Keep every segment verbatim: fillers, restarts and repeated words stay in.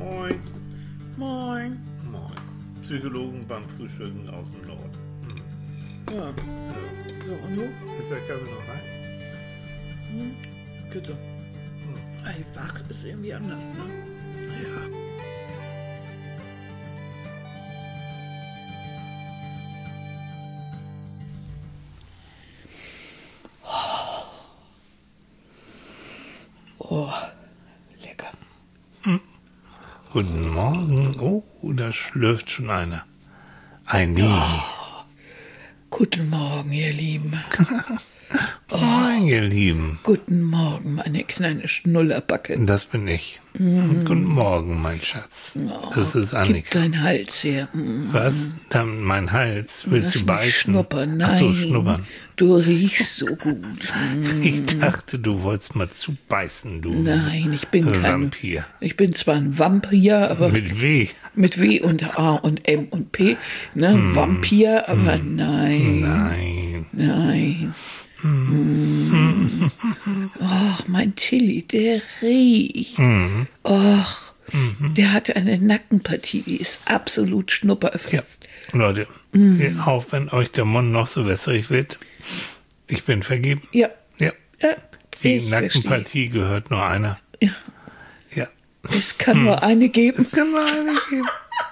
Moin. Moin. Moin. Psychologen beim Frühstücken aus dem Norden. Hm. Ja. Ja. So, und du? Ist der Kaffee noch heiß? Hm. Bitte. Hm. Ey, wach ist irgendwie anders, ne? Ja. Oh, lecker. Guten Morgen. Oh, da schlürft schon einer. Ein Nie. Oh, guten Morgen, ihr Lieben. Moin, ihr Lieben. Guten Morgen, meine kleine Schnullerbacke. Das bin ich. Und guten Morgen, mein Schatz. Oh, Das ist gib Annika. dein Hals her. Mm. Was? Dann mein Hals. Willst Lass du mich beißen? schnuppern. Nein, Ach so, schnuppern. du riechst so gut. Mm. Ich dachte, du wolltest mal zubeißen, du Nein, ich bin kein Vampir. Ich bin zwar ein Vampir, aber Mit W. mit W und A und M und P, ne? Hm. Vampir, aber nein, Nein. nein. Mm. Och, mein Tilly, der riecht. Mhm. Och, der hatte eine Nackenpartie, die ist absolut Ja, schnupperfest. Leute, auch wenn euch der Mund noch so wässrig wird, ich bin vergeben. Ja, Ja, ja, die ich Nackenpartie gehört nur einer. verstehe. Ja, Ja, es kann nur eine geben. kann nur eine geben.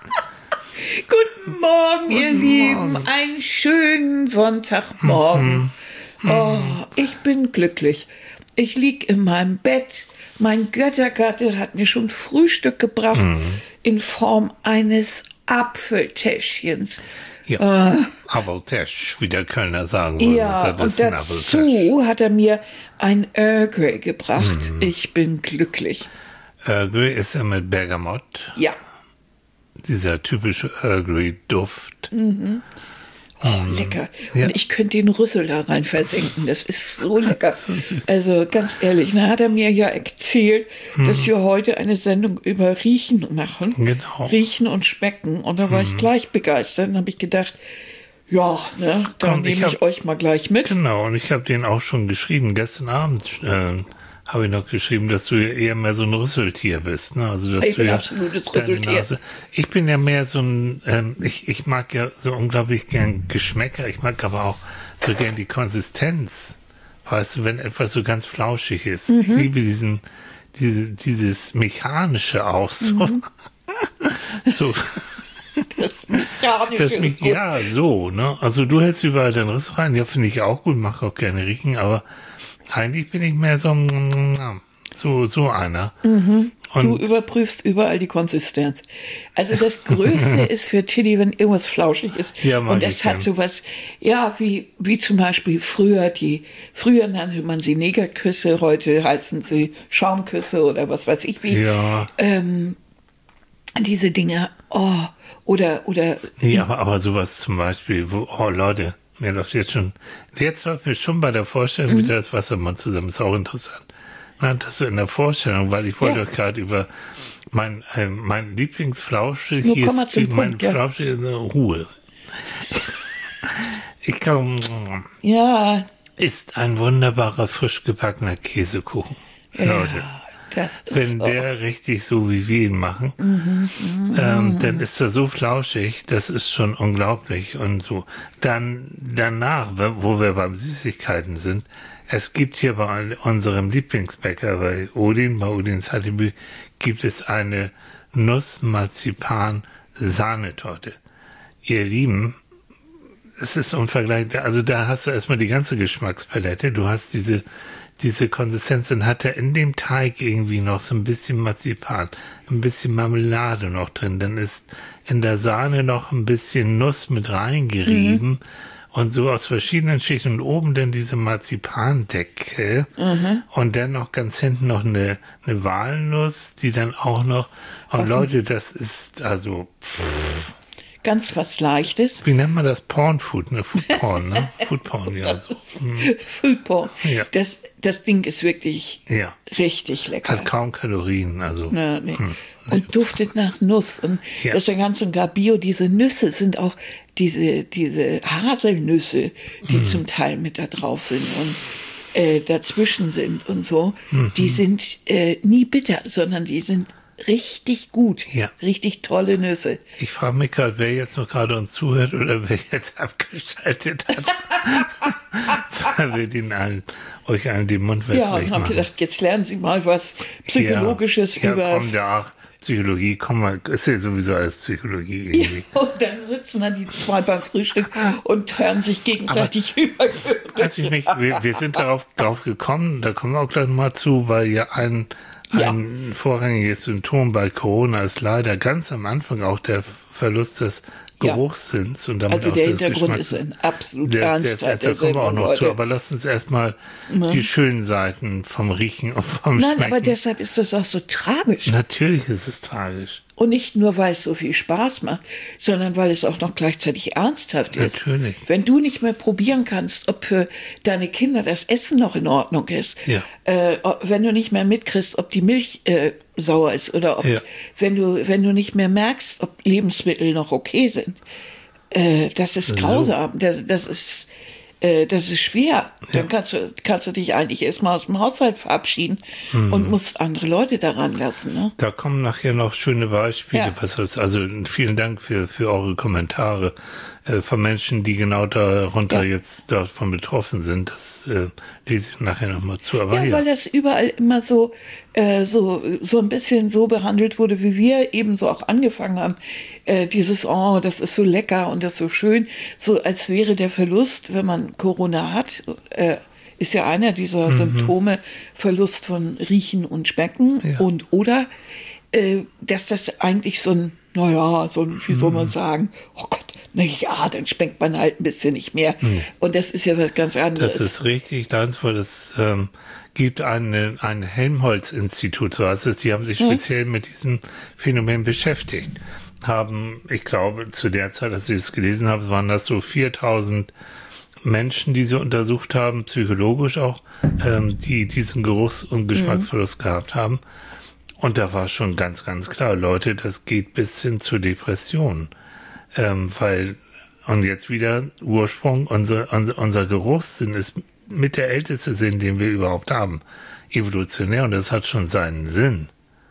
Guten Morgen, ihr Guten Lieben. Morgen. Einen schönen Sonntagmorgen. Oh, ich bin glücklich. Ich lieg in meinem Bett. Mein Göttergatte hat mir schon Frühstück gebracht in Form eines Apfeltäschchens. Ja, Apfeltäsch, wie der Kölner sagen würde. Ja, das ist und ein Apfeltäsch. dazu hat er mir ein Earl Grey gebracht. Ich bin glücklich. Earl Grey ist ja mit Bergamott, Ja. dieser typische Earl Grey Duft. Oh, lecker. Ja. Und ich könnte den Rüssel da rein versenken. Das ist so lecker. So süß. Also ganz ehrlich, da hat er mir ja erzählt, dass wir heute eine Sendung über Riechen machen. Genau. Riechen und Schmecken. Und da war ich gleich begeistert. Dann habe ich gedacht, ja, ne, dann Komm, ich nehme ich hab- euch mal gleich mit. Genau, und ich habe den auch schon geschrieben. Gestern Abend äh, habe ich noch geschrieben, dass du ja eher mehr so ein Rüsseltier bist. Ne? Also, dass Ich du bin ja absolutes deine Rüsseltier. Nase- Ich bin ja mehr so ein, ähm, ich, ich mag ja so unglaublich gern Geschmäcker. Ich mag aber auch so gern die Konsistenz. Weißt du, wenn etwas so ganz flauschig ist. Ich Mhm. liebe diesen, diese, dieses Mechanische auch so. Mhm. so. Das Mechanische Das ist mich, gut. ja, so, ne? Also du hältst überall den Riss rein, ja, finde ich auch gut, mache auch gerne riechen, aber eigentlich bin ich mehr so, mm, so, so einer. Du Und überprüfst überall die Konsistenz. Also das Größte ist für Tilly, wenn irgendwas flauschig ist. Ja, mag und ich das hat gern. sowas, ja, wie, wie zum Beispiel früher die, früher nannte man sie Negerküsse, heute heißen sie Schaumküsse oder was weiß ich wie. ja, Ähm, diese Dinge, oh, oder, oder, nee, aber, aber sowas zum Beispiel, wo, oh Leute, mir läuft jetzt schon, jetzt läuft mir schon bei der Vorstellung wieder das Wassermann zusammen, ist auch interessant. Na, das so in der Vorstellung, weil ich wollte Ja. euch gerade über mein, äh, mein Lieblingsflausche, Nur hier komm mal ist zum mein Punkt, ja. Flausche in der Ruhe. Ich kann, ja, ist ein wunderbarer, frisch gebackener Käsekuchen. Leute, ja, das ist, wenn oh, der richtig so wie wir ihn machen, ähm, dann ist er so flauschig, das ist schon unglaublich. Und so. Dann danach, wo wir beim Süßigkeiten sind, es gibt hier bei unserem Lieblingsbäcker, bei Odin, bei Odins Hattibü, gibt es eine Nuss-Marzipan-Sahnetorte. Ihr Lieben, es ist unvergleichlich. Also da hast du erstmal die ganze Geschmackspalette. Du hast diese, diese Konsistenz und hat er in dem Teig irgendwie noch so ein bisschen Marzipan, ein bisschen Marmelade noch drin. Dann ist in der Sahne noch ein bisschen Nuss mit reingerieben und so aus verschiedenen Schichten und oben dann diese Marzipandecke und dann noch ganz hinten noch eine, eine Walnuss, die dann auch noch, und Leute, das ist also, pff, ganz was Leichtes. wie nennt man das? Pornfood, ne? Foodporn, ne? Foodporn, ja. So. Hm. Foodporn. Ja. Das, das Ding ist wirklich Ja. richtig lecker. Hat kaum Kalorien, also. Ja, nee. Hm. Und duftet nach Nuss. Und Ja. das ist ja ganz und gar Bio. Diese Nüsse sind auch diese, diese Haselnüsse, die Hm. zum Teil mit da drauf sind und äh, dazwischen sind und so. Mhm. Die sind äh, nie bitter, sondern die sind richtig gut. Ja. Richtig tolle Nüsse. Ich frage mich gerade, wer jetzt noch gerade uns zuhört oder wer jetzt abgeschaltet hat. Weil wir den allen, euch allen den Mund wässrig Ja, und haben machen. gedacht, jetzt lernen Sie mal was Psychologisches ja, über... Ja, komm, ja, ach, Psychologie, komm mal, ist ja sowieso alles Psychologie irgendwie. Ja, und dann sitzen dann die zwei beim Frühstück und hören sich gegenseitig über. Weiß ich nicht, wir, wir sind darauf, darauf gekommen, da kommen wir auch gleich mal zu, weil ja ein, Ja. ein vorrangiges Symptom bei Corona ist leider ganz am Anfang auch der Verlust des Geruchssinns und damit Also auch der des Hintergrund Geschmacks. ist ein absolut Der, der, ernster. der, da kommen wir auch noch zu, Leute. aber lasst uns erstmal die schönen Seiten vom Riechen und vom Nein, Schmecken. aber deshalb ist das auch so tragisch. Natürlich ist es tragisch. Und nicht nur, weil es so viel Spaß macht, sondern weil es auch noch gleichzeitig ernsthaft ist. Natürlich. Wenn du nicht mehr probieren kannst, ob für deine Kinder das Essen noch in Ordnung ist, Ja. äh, wenn du nicht mehr mitkriegst, ob die Milch äh, sauer ist oder ob, Ja. wenn du, wenn du nicht mehr merkst, ob Lebensmittel noch okay sind, äh, das ist grausam. Das, das ist, äh, das ist schwer. Dann kannst du, kannst du dich eigentlich erstmal aus dem Haushalt verabschieden und musst andere Leute daran lassen, ne? Da kommen nachher noch schöne Beispiele. Ja. Was das, also vielen Dank für, für eure Kommentare äh, von Menschen, die genau darunter Ja. jetzt davon betroffen sind. Das äh, lese ich nachher nochmal zu. Aber Ja, ja, weil das überall immer so, äh, so, so ein bisschen so behandelt wurde, wie wir eben so auch angefangen haben. Äh, dieses, oh, das ist so lecker und das ist so schön. So als wäre der Verlust, wenn man Corona hat, äh, ist ja einer dieser Symptome, Verlust von Riechen und Schmecken Ja. und oder, äh, dass das eigentlich so ein, naja, so ein, wie soll man sagen, oh Gott, na ja, dann schmeckt man halt ein bisschen nicht mehr. Und das ist ja was ganz anderes. das ist richtig glanzvoll. Es ähm, gibt eine, ein Helmholtz-Institut, so heißt es, die haben sich speziell mit diesem Phänomen beschäftigt. Haben, ich glaube, zu der Zeit, als ich es gelesen habe, waren das so viertausend Menschen, die sie untersucht haben, psychologisch auch, ähm, die diesen Geruchs- und Geschmacksverlust gehabt haben. Und da war schon ganz, ganz klar, Leute, das geht bis hin zur Depression. Ähm, weil, und jetzt wieder Ursprung, unser, unser, unser Geruchssinn ist mit der älteste Sinn, den wir überhaupt haben. Evolutionär, und das hat schon seinen Sinn.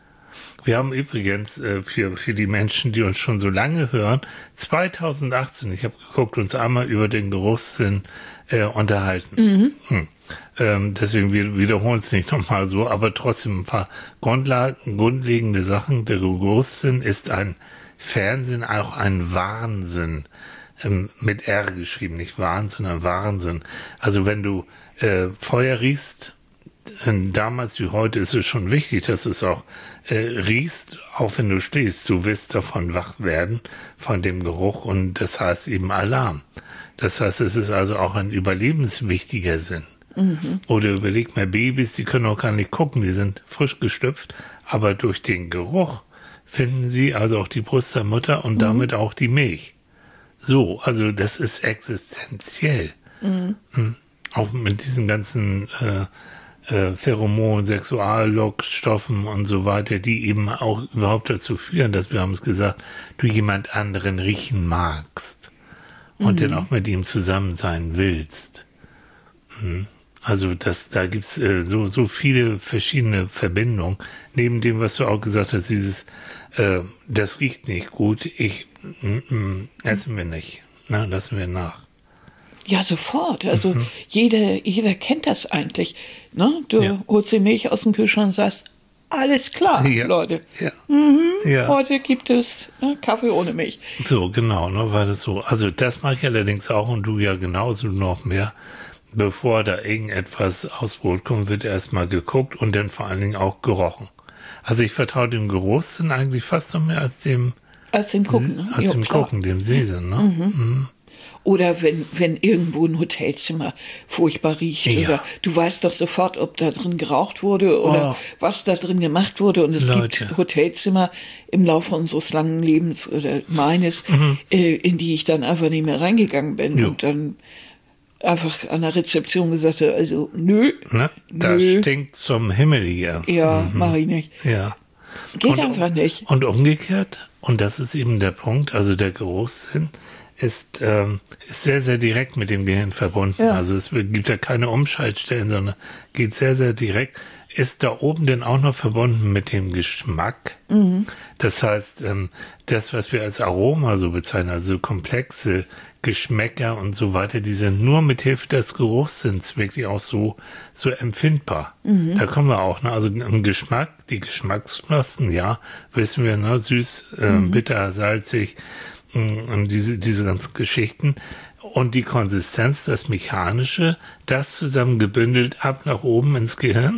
Wir haben übrigens äh, für, für die Menschen, die uns schon so lange hören, zweitausendachtzehn, ich habe geguckt, uns einmal über den Geruchssinn äh, unterhalten. Hm. Ähm, deswegen wir wiederholen es nicht nochmal so, aber trotzdem ein paar Grundlagen, grundlegende Sachen. Der Geruchssinn ist ein Fernsehen, auch ein Wahnsinn. Ähm, mit R geschrieben, nicht Wahnsinn, sondern Wahnsinn. Also wenn du äh, Feuer riechst, damals wie heute ist es schon wichtig, dass du es auch äh, riechst, auch wenn du stehst. Du wirst davon wach werden, von dem Geruch, und das heißt eben Alarm. Das heißt, es ist also auch ein überlebenswichtiger Sinn. Mhm. Oder überleg mal, Babys, die können auch gar nicht gucken, die sind frisch gestüpft, aber durch den Geruch finden sie also auch die Brust der Mutter und mhm. damit auch die Milch. So, also das ist existenziell. Mhm. Mhm. Auch mit diesen ganzen äh, Äh, Pheromon, Sexuallockstoffen und so weiter, die eben auch überhaupt dazu führen, dass, wir haben es gesagt, du jemand anderen riechen magst und mhm. dann auch mit ihm zusammen sein willst. Mhm. Also das, da gibt's äh, so, so viele verschiedene Verbindungen. Neben dem, was du auch gesagt hast, dieses, äh, das riecht nicht gut, ich, mm, mm, essen wir nicht, na, lassen wir nach. Ja, sofort. Also mhm. jeder, jeder kennt das eigentlich. Ne? Du ja. holst die Milch aus dem Kühlschrank und sagst, alles klar, ja. Leute. Ja. Mhm. Ja. Heute gibt es ne, Kaffee ohne Milch. So, genau, ne, war das so. Also das mache ich allerdings auch, und du ja genauso, noch mehr. Bevor da irgendetwas aufs Brot kommt, wird erstmal geguckt und dann vor allen Dingen auch gerochen. Also ich vertraue dem Geruchssinn eigentlich fast noch mehr als dem, als dem Gucken. Ne? Als jo, dem klar. Gucken, dem Sehsinn. Ne? Mhm. Mhm. Oder wenn, wenn irgendwo ein Hotelzimmer furchtbar riecht. Ja. Oder du weißt doch sofort, ob da drin geraucht wurde oder oh. was da drin gemacht wurde. Und es Leute. gibt Hotelzimmer im Laufe unseres langen Lebens oder meines, mhm. äh, in die ich dann einfach nicht mehr reingegangen bin. Jo. Und dann einfach an der Rezeption gesagt habe, also nö, ne? Das nö. stinkt zum Himmel hier. Ja, mhm. mache ich nicht. Ja. Geht und, einfach nicht. Und umgekehrt, und das ist eben der Punkt, also der Geruchssinn ist, ähm, ist sehr, sehr direkt mit dem Gehirn verbunden. Ja. Also es gibt ja keine Umschaltstellen, sondern geht sehr, sehr direkt ist da oben denn auch noch verbunden mit dem Geschmack. Mhm. Das heißt, ähm, das, was wir als Aroma so bezeichnen, also komplexe Geschmäcker und so weiter, die sind nur mit Hilfe des Geruchssinns wirklich auch so, so empfindbar. Mhm. Da kommen wir auch, ne? Also im Geschmack, die Geschmacksknospen, ja, wissen wir, ne? Süß, äh, mhm. bitter, salzig mh, und diese, diese ganzen Geschichten. Und die Konsistenz, das Mechanische, das zusammen gebündelt ab nach oben ins Gehirn,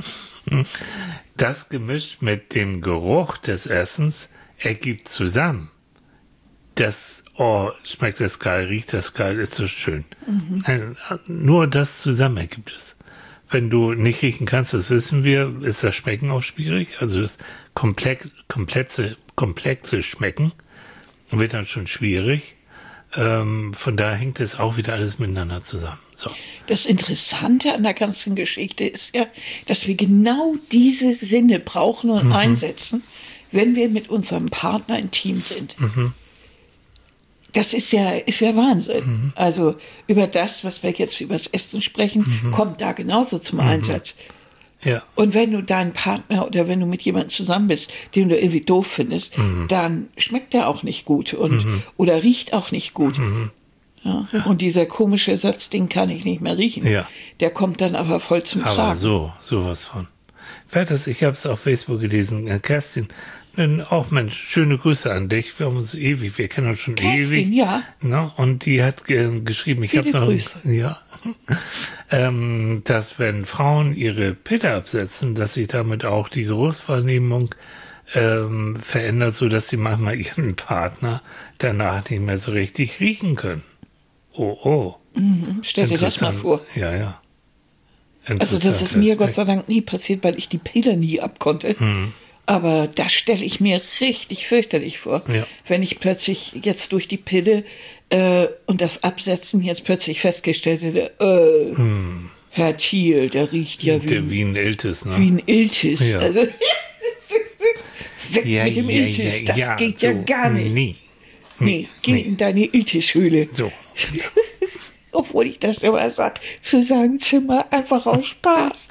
das gemischt mit dem Geruch des Essens ergibt zusammen. Das, oh, schmeckt das geil, riecht das geil, ist so schön. Mhm. Ein, nur das zusammen ergibt es. Wenn du nicht riechen kannst, das wissen wir, ist das Schmecken auch schwierig. Also das komplex, komplexe, komplexe Schmecken wird dann schon schwierig. Ähm, von daher hängt es auch wieder alles miteinander zusammen. So. Das Interessante an der ganzen Geschichte ist ja, dass wir genau diese Sinne brauchen und mhm. einsetzen, wenn wir mit unserem Partner intim sind. Mhm. Das ist ja, ist ja Wahnsinn. Mhm. Also über das, was wir jetzt über das Essen sprechen, mhm. kommt da genauso zum mhm. Einsatz. Ja. Und wenn du deinen Partner oder wenn du mit jemandem zusammen bist, den du irgendwie doof findest, mhm. dann schmeckt der auch nicht gut und mhm. oder riecht auch nicht gut. Mhm. Ja. Ja. Und dieser komische Satz, den kann ich nicht mehr riechen. Ja. Der kommt dann aber voll zum aber Tragen. So, sowas von. Wer hat das? Ich habe es auf Facebook gelesen. Äh, Kerstin, auch Mensch, schöne Grüße an dich. Wir haben uns ewig, wir kennen uns schon Kerstin, ewig. Ja. Ne? Und die hat äh, geschrieben, ich habe es noch, Grüße. Ja, ähm, dass wenn Frauen ihre Pille absetzen, dass sich damit auch die Geruchswahrnehmung ähm, verändert, so dass sie manchmal ihren Partner danach nicht mehr so richtig riechen können. Oh, oh. Mhm. Stell dir das mal vor. Ja, ja. Also das ist mir Gott sei Dank nie passiert, weil ich die Pille nie abkonnte. Mhm. Aber das stelle ich mir richtig fürchterlich vor, ja. wenn ich plötzlich jetzt durch die Pille äh, und das Absetzen jetzt plötzlich festgestellt hätte, äh, hm. Herr Thiel, der riecht ja wie, der, wie ein Iltis. Ne? Wie ein Iltis. Ja. Also, weg ja, mit dem ja, Iltis, ja, das ja, geht so, ja gar nicht. Nee, nee, nee geh nee. in deine Iltis-Höhle. So. Ja. Obwohl ich das immer sage, zu seinem Zimmer einfach aus Spaß.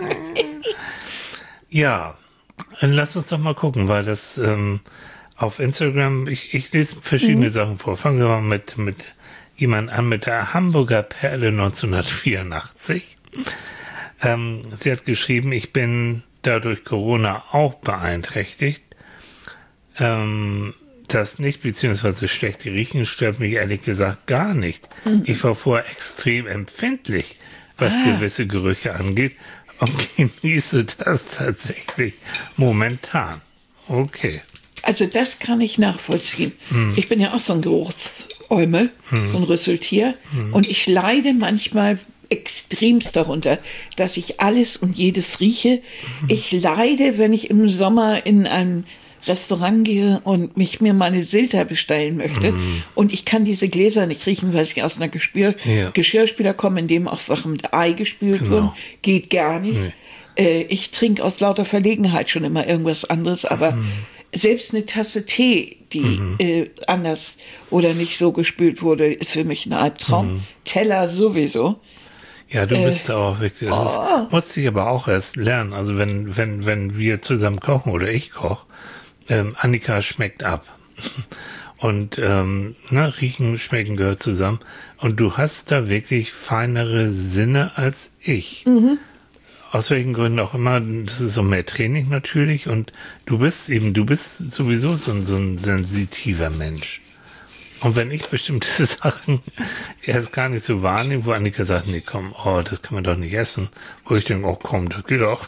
Ja. Lass uns doch mal gucken, weil das ähm, auf Instagram, ich, ich lese verschiedene mhm. Sachen vor. Fangen wir mal mit, mit jemand an, mit der Hamburger Perle neunzehnhundertvierundachtzig. Ähm, sie hat geschrieben, ich bin dadurch Corona auch beeinträchtigt. Ähm, das nicht, beziehungsweise schlechte Riechen stört mich ehrlich gesagt gar nicht. Mhm. Ich war vorher extrem empfindlich, was ah. gewisse Gerüche angeht. Und genieße das tatsächlich momentan. Okay. Also das kann ich nachvollziehen. Hm. Ich bin ja auch so ein Geruchsäumel, hm. so ein Rüsseltier. Hm. Und ich leide manchmal extremst darunter, dass ich alles und jedes rieche. Hm. Ich leide, wenn ich im Sommer in einem Restaurant gehe und mich mir mal eine Silter bestellen möchte mm. und ich kann diese Gläser nicht riechen, weil sie aus einer Geschirr ja. Geschirrspüler kommen, in dem auch Sachen mit Ei gespült genau. wurden, geht gar nicht. Nee. Äh, ich trinke aus lauter Verlegenheit schon immer irgendwas anderes, aber mm. selbst eine Tasse Tee, die mm. äh, anders oder nicht so gespült wurde, ist für mich ein Albtraum. Mm. Teller sowieso. Ja, du bist äh, auch wirklich, das oh. ist, musste ich aber auch erst lernen. Also wenn, wenn, wenn wir zusammen kochen oder ich koche, Ähm, Annika schmeckt ab. Und ähm, ne, riechen, schmecken gehört zusammen. Und du hast da wirklich feinere Sinne als ich. Mhm. Aus welchen Gründen auch immer. Das ist so mehr Training natürlich. Und du bist eben, du bist sowieso so ein, so ein sensitiver Mensch. Und wenn ich bestimmte Sachen erst gar nicht so wahrnehme, wo Annika sagt, nee, komm, oh, das kann man doch nicht essen. Wo ich denke, oh komm, das geht doch.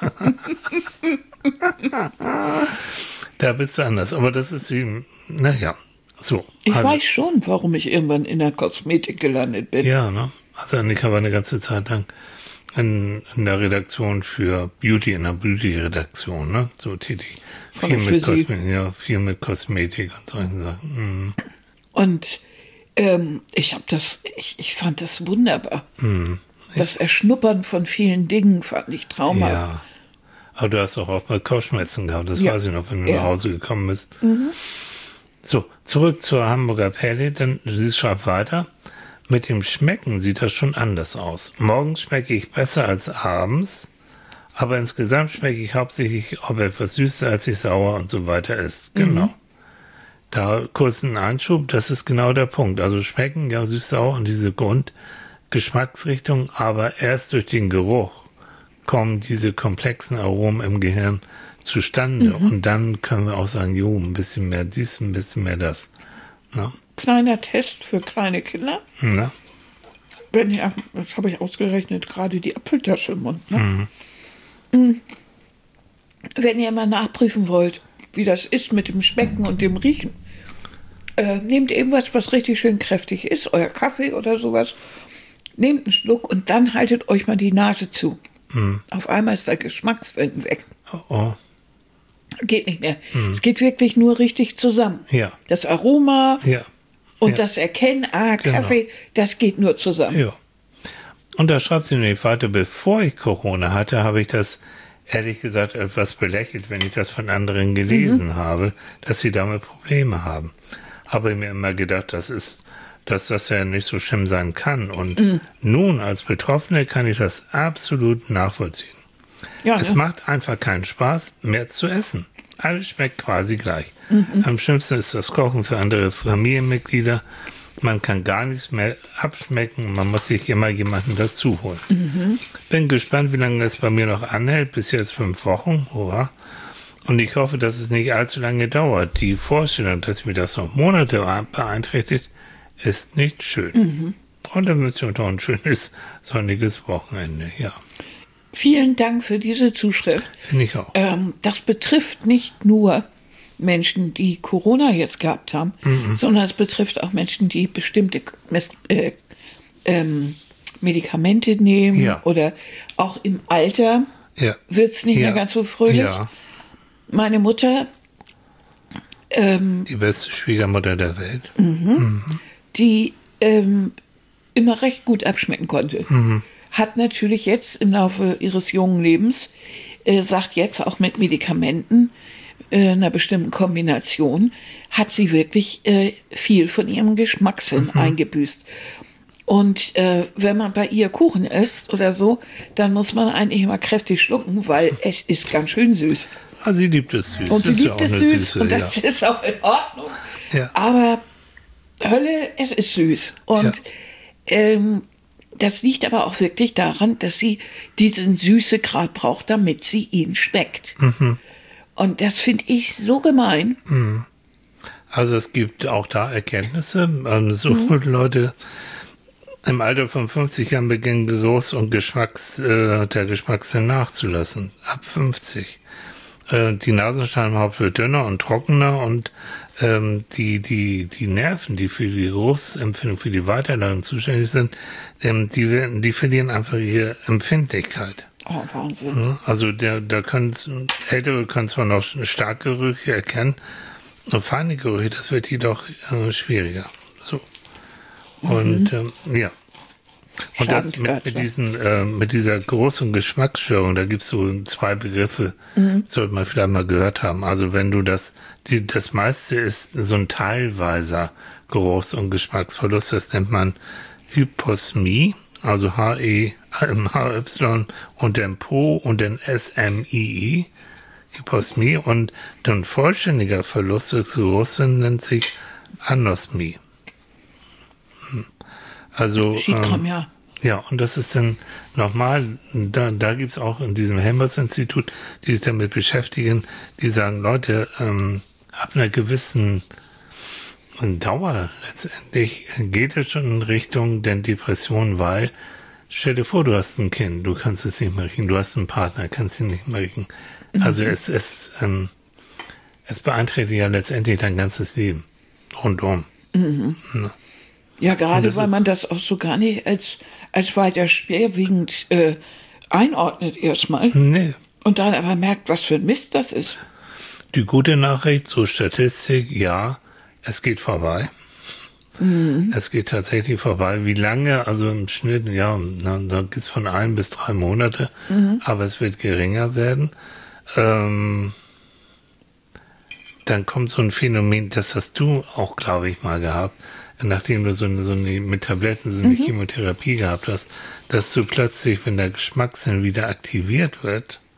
Da bist du anders, aber das ist eben, naja, so. Ich also, weiß schon, warum ich irgendwann in der Kosmetik gelandet bin. Ja, ne? Also Annika war eine ganze Zeit lang in, in der Redaktion für Beauty, in der Beauty-Redaktion, ne? So tätig. Viel mit, Kosmetik, ja, viel mit Kosmetik und solchen Sachen. Mhm. Und ähm, ich habe das, ich, ich fand das wunderbar. Mhm. Das Erschnuppern von vielen Dingen fand ich traumhaft. Ja. Aber du hast auch oft mal Kopfschmerzen gehabt, das ja. weiß ich noch, wenn du ja. nach Hause gekommen bist. Mhm. So, zurück zur Hamburger Perle, dann siehst du weiter. Mit dem Schmecken sieht das schon anders aus. Morgens schmecke ich besser als abends. Aber insgesamt schmecke ich hauptsächlich, ob etwas süßer als ich sauer und so weiter ist. Genau. Mhm. Da kurz ein Einschub, das ist genau der Punkt. Also schmecken, ja, süß-sauer und diese Grundgeschmacksrichtung, aber erst durch den Geruch kommen diese komplexen Aromen im Gehirn zustande. Mhm. Und dann können wir auch sagen, jo, ein bisschen mehr dies, ein bisschen mehr das. Na? Kleiner Test für kleine Kinder. Na? Wenn ihr, das habe ich ausgerechnet, gerade die Apfeltasche im Mund. Ne? Mhm. Wenn ihr mal nachprüfen wollt, wie das ist mit dem Schmecken und dem Riechen, äh, nehmt irgendwas, was richtig schön kräftig ist, euer Kaffee oder sowas, nehmt einen Schluck und dann haltet euch mal die Nase zu. Mhm. Auf einmal ist der Geschmackssinn weg. Oh, oh. Geht nicht mehr. Mhm. Es geht wirklich nur richtig zusammen. Ja. Das Aroma ja. und ja. das Erkennen, ah, Kaffee, genau. Das geht nur zusammen. Ja. Und da schreibt sie nämlich weiter, bevor ich Corona hatte, habe ich das ehrlich gesagt etwas belächelt, wenn ich das von anderen gelesen mhm. habe, dass sie damit Probleme haben. Habe ich mir immer gedacht, das ist, dass das ja nicht so schlimm sein kann. Und mhm. nun als Betroffene kann ich das absolut nachvollziehen. Ja, es ja. macht einfach keinen Spaß, mehr zu essen. Alles schmeckt quasi gleich. Mhm. Am schlimmsten ist das Kochen für andere Familienmitglieder. Man kann gar nichts mehr abschmecken. Man muss sich immer jemanden dazu holen. Mhm. Bin gespannt, wie lange es bei mir noch anhält. Bis jetzt fünf Wochen. Oha. Und ich hoffe, dass es nicht allzu lange dauert. Die Vorstellung, dass mir das noch Monate beeinträchtigt, ist nicht schön. Mhm. Und dann wünsche ich uns noch ein schönes, sonniges Wochenende. Ja. Vielen Dank für diese Zuschrift. Finde ich auch. Ähm, das betrifft nicht nur Menschen, die Corona jetzt gehabt haben, mhm. sondern es betrifft auch Menschen, die bestimmte äh, ähm, Medikamente nehmen ja. oder auch im Alter ja. wird es nicht ja. mehr ganz so fröhlich. Ja. Meine Mutter, ähm, die beste Schwiegermutter der Welt, mhm. Mhm. die ähm, immer recht gut abschmecken konnte, mhm. hat natürlich jetzt im Laufe ihres jungen Lebens, äh, sagt jetzt auch mit Medikamenten, einer bestimmten Kombination, hat sie wirklich äh, viel von ihrem Geschmackssinn mhm. eingebüßt. Und äh, wenn man bei ihr Kuchen isst oder so, dann muss man eigentlich immer kräftig schlucken, weil es ist ganz schön süß. Ah, sie liebt es süß. Und sie das liebt ist es süß Süße, und das ja. ist auch in Ordnung. Ja. Aber Hölle, es ist süß. Und ja. ähm, das liegt aber auch wirklich daran, dass sie diesen Süßegrad braucht, damit sie ihn schmeckt. Mhm. Und das finde ich so gemein. Also es gibt auch da Erkenntnisse. So mhm. Leute im Alter von fünfzig Jahren beginnen Geruchs- und Geschmacks, äh, der Geschmackssinn nachzulassen. Ab fünfzig. Äh, die Nasenschleimhaut wird dünner und trockener und ähm, die, die, die Nerven, die für die Geruchsempfindung, für die Weiterleitung zuständig sind, ähm, die, werden, die verlieren einfach ihre Empfindlichkeit. Oh, Wahnsinn. Also der, da können Ältere können zwar noch starke Gerüche erkennen, und feine Gerüche, das wird jedoch äh, schwieriger. So. Und mhm. ähm, ja. Und das mit, mit diesen, äh, mit dieser großen Geschmacksstörung, da gibt es so zwei Begriffe, mhm. sollte man vielleicht mal gehört haben. Also wenn du das, die, das meiste ist so ein teilweiser Geruchs- und Geschmacksverlust, das nennt man Hyposmie. Also H E H Y und dann P O und dann S M I I, Hyposmie, und dann vollständiger Verlust des Geruchssinns nennt sich Anosmie. Also Schiedkram, ähm, ja. Ja, und das ist dann nochmal, da, da gibt es auch in diesem Helmholtz-Institut, die sich damit beschäftigen, die sagen, Leute, ähm, ab einer gewissen Dauer letztendlich geht es schon in Richtung der Depression, weil, stell dir vor, du hast ein Kind, du kannst es nicht mehr riechen, du hast einen Partner, kannst ihn nicht mehr riechen. Mhm. Also es, es, ähm, es beeinträchtigt ja letztendlich dein ganzes Leben rundum. Mhm. Ja. Ja, gerade weil man das auch so gar nicht als, als weiter schwerwiegend äh, einordnet erstmal. Nee. Und dann aber merkt, was für ein Mist das ist. Die gute Nachricht zur Statistik, ja, es geht vorbei. Mhm. Es geht tatsächlich vorbei. Wie lange? Also im Schnitt, ja, na, da geht es von ein bis drei Monate, mhm. aber es wird geringer werden. Ähm, dann kommt so ein Phänomen, das hast du auch, glaube ich, mal gehabt, nachdem du so eine, so eine mit Tabletten so eine mhm. Chemotherapie gehabt hast, dass du plötzlich, wenn der Geschmackssinn wieder aktiviert wird,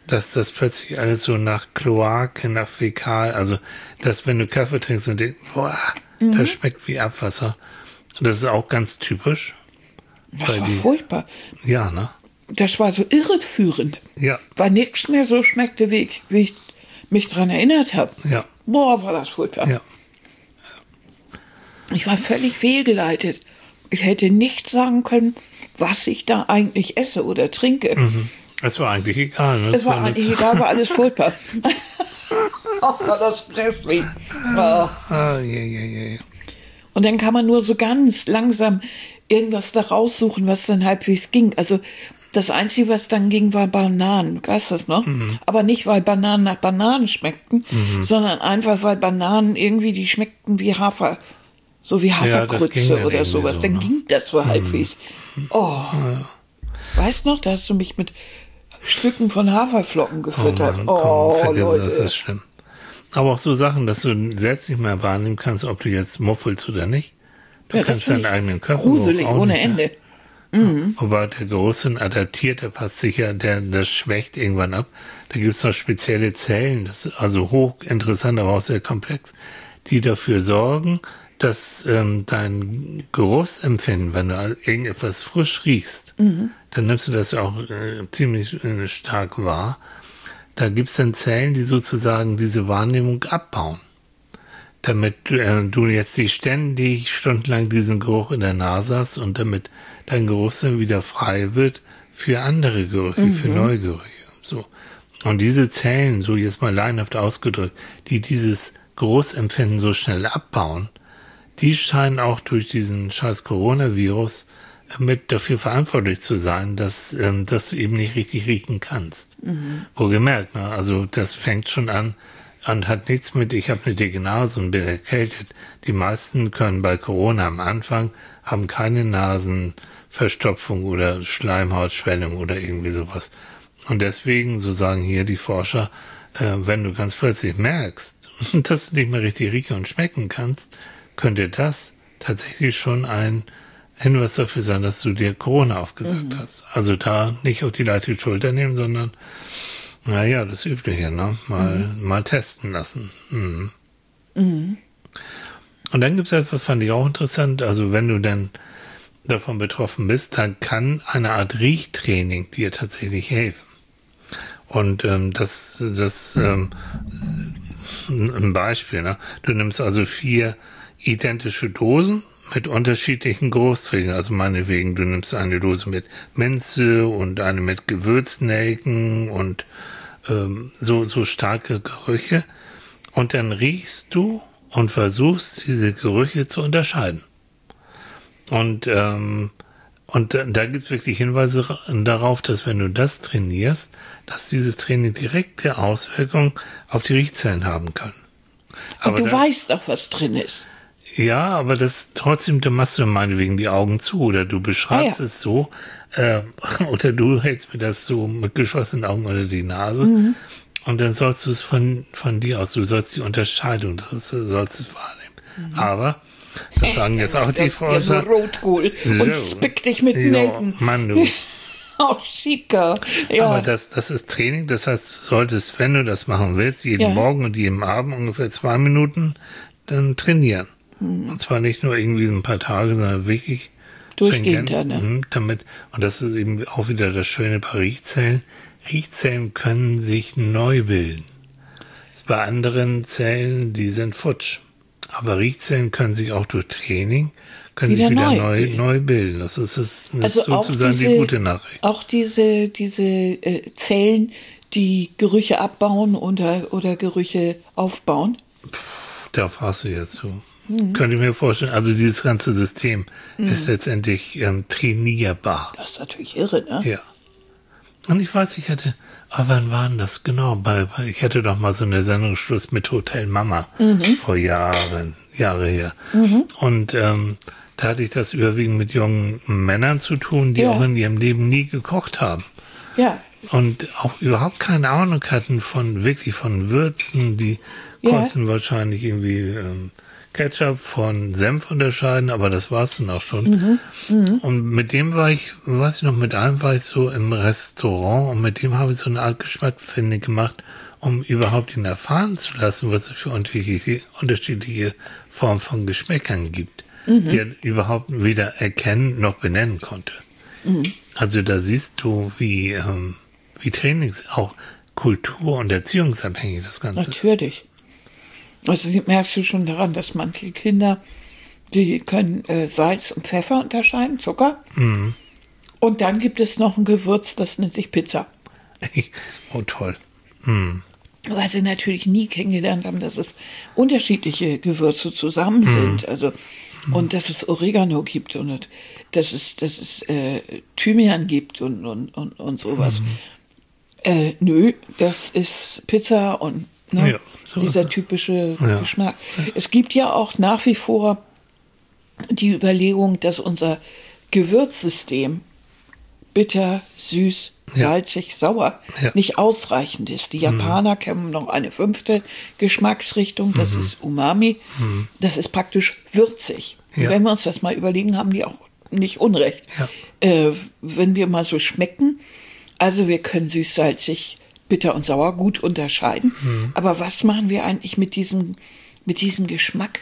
dass das plötzlich alles so nach Kloake, nach Fäkal, also dass wenn du Kaffee trinkst und denkst, boah, mhm. das schmeckt wie Abwasser. Das ist auch ganz typisch. Das war die, furchtbar. Ja, ne? Das war so irreführend. Ja. Weil nichts mehr so schmeckte, wie ich, wie ich mich daran erinnert habe. Ja. Boah, war das furchtbar. Ja. Ich war völlig fehlgeleitet. Ich hätte nicht sagen können, was ich da eigentlich esse oder trinke. Mhm. Es war eigentlich egal. Ne? Es war, war eigentlich egal, war alles furchtbar. Oh, war das grässlich. Oh. Ah, je, je, je. Und dann kann man nur so ganz langsam irgendwas da raussuchen, was dann halbwegs ging. Also das Einzige, was dann ging, war Bananen. Du weißt das noch? Mhm. Aber nicht, weil Bananen nach Bananen schmeckten, mhm. sondern einfach, weil Bananen irgendwie, die schmeckten wie Hafer. So wie Hafergrütze ja, oder sowas. So, dann ne? ging das so mhm. halbwegs. Oh. Ja. Weißt noch, da hast du mich mit Stücken von Haferflocken gefüttert. Oh, Mann, komm, oh vergiss, Leute. Das ist schlimm. Aber auch so Sachen, dass du selbst nicht mehr wahrnehmen kannst, ob du jetzt muffelst oder nicht. Du ja, kannst deinen eigenen Körper gruselig, ohne Ende. Mhm. Aber der Geruchssinn adaptiert, der passt sicher, der, das schwächt irgendwann ab. Da gibt es noch spezielle Zellen, das ist also hochinteressant, aber auch sehr komplex, die dafür sorgen, dass ähm, dein Geruchsempfinden, wenn du irgendetwas frisch riechst, mhm. dann nimmst du das auch äh, ziemlich äh, stark wahr. Da gibt es dann Zellen, die sozusagen diese Wahrnehmung abbauen. Damit äh, du jetzt nicht ständig stundenlang diesen Geruch in der Nase hast und damit dein Geruchssinn wieder frei wird für andere Gerüche, mhm. für neue Gerüche. So. Und diese Zellen, so jetzt mal laienhaft ausgedrückt, die dieses Geruchsempfinden so schnell abbauen, die scheinen auch durch diesen scheiß Coronavirus mit dafür verantwortlich zu sein, dass, ähm, dass du eben nicht richtig riechen kannst. Mhm. Wohlgemerkt, ne? Also das fängt schon an und hat nichts mit, ich habe eine dicke Nase und bin erkältet. Die meisten können bei Corona am Anfang, haben keine Nasenverstopfung oder Schleimhautschwellung oder irgendwie sowas. Und deswegen, so sagen hier die Forscher, äh, wenn du ganz plötzlich merkst, dass du nicht mehr richtig riechen und schmecken kannst, könnte das tatsächlich schon ein Hinweis dafür sein, dass du dir Corona aufgesagt mhm. hast. Also da nicht auf die leichte Schulter nehmen, sondern, naja, das Übliche, ne? Mal, mhm. mal testen lassen. Mhm. Mhm. Und dann gibt es etwas, fand ich auch interessant, also wenn du dann davon betroffen bist, dann kann eine Art Riechtraining dir tatsächlich helfen. Und ähm, das, das ähm, ein Beispiel, ne? Du nimmst also vier identische Dosen mit unterschiedlichen Geruchsträgern. Also meinetwegen, du nimmst eine Dose mit Minze und eine mit Gewürznelken und ähm, so, so starke Gerüche. Und dann riechst du und versuchst, diese Gerüche zu unterscheiden. Und, ähm, und da, da gibt es wirklich Hinweise darauf, dass wenn du das trainierst, dass dieses Training direkte Auswirkungen auf die Riechzellen haben kann. Aber und du da, weißt doch, was drin ist. Ja, aber das trotzdem, da machst du meinetwegen die Augen zu oder du beschreibst ah, ja. es so äh, oder du hältst mir das so mit geschlossenen Augen unter die Nase mhm. und dann sollst du es von, von dir aus, du sollst die Unterscheidung, du sollst es wahrnehmen. Mhm. Aber, das sagen jetzt auch die Forscher. So Rotkohl so, und spick dich mit Nelken. Mann, du. Oh, Chica. Ja. Aber das, das ist Training, das heißt, du solltest, wenn du das machen willst, jeden ja. Morgen und jeden Abend ungefähr zwei Minuten dann trainieren. Und zwar nicht nur irgendwie ein paar Tage, sondern wirklich durchgehend, ne? damit, und das ist eben auch wieder das Schöne bei Riechzellen. Riechzellen können sich neu bilden. Bei anderen Zellen, die sind futsch. Aber Riechzellen können sich auch durch Training, können wieder sich wieder neu, neu, neu bilden. Das ist, das ist also sozusagen diese, die gute Nachricht. Auch diese, diese äh, Zellen, die Gerüche abbauen oder, oder Gerüche aufbauen? Puh, da fragst du jetzt so. Mhm. Könnte ich mir vorstellen, also dieses ganze System mhm. ist letztendlich ähm, trainierbar. Das ist natürlich irre, ne? Ja. Und ich weiß, ich hatte, aber wann war denn das genau? Bei, bei, ich hatte doch mal so eine Sendungsschluss mit Hotel Mama mhm. vor Jahren, Jahre her. Mhm. Und ähm, da hatte ich das überwiegend mit jungen Männern zu tun, die ja. auch in ihrem Leben nie gekocht haben. Ja. Und auch überhaupt keine Ahnung hatten von, wirklich von Würzen, die ja. konnten wahrscheinlich irgendwie ähm, Ketchup von Senf unterscheiden, aber das war es dann auch schon. Mhm, und mit dem war ich, weiß ich noch, mit einem war ich so im Restaurant und mit dem habe ich so eine Art Geschmacksszene gemacht, um überhaupt ihn erfahren zu lassen, was es für unterschiedliche, unterschiedliche Formen von Geschmäckern gibt, mhm. die er überhaupt weder erkennen noch benennen konnte. Mhm. Also da siehst du, wie, ähm, wie Trainings, auch Kultur- und erziehungsabhängig das Ganze ist. Natürlich. Also merkst du schon daran, dass manche Kinder, die können äh, Salz und Pfeffer unterscheiden, Zucker. Mhm. Und dann gibt es noch ein Gewürz, das nennt sich Pizza. Oh, toll. Mhm. Weil sie natürlich nie kennengelernt haben, dass es unterschiedliche Gewürze zusammen sind. Mhm. Also, und dass es Oregano gibt und dass es, dass es äh, Thymian gibt und, und, und, und sowas. Mhm. Äh, nö, das ist Pizza und ne, ja, so dieser typische ja. Geschmack. Es gibt ja auch nach wie vor die Überlegung, dass unser Gewürzsystem bitter, süß, salzig, ja. sauer ja. nicht ausreichend ist. Die Japaner mhm. kennen noch eine fünfte Geschmacksrichtung, das mhm. ist Umami. Mhm. Das ist praktisch würzig. Ja. Wenn wir uns das mal überlegen, haben die auch nicht Unrecht. Ja. Äh, wenn wir mal so schmecken, also wir können süß, salzig, bitter und sauer gut unterscheiden. Mhm. Aber was machen wir eigentlich mit diesem, mit diesem Geschmack,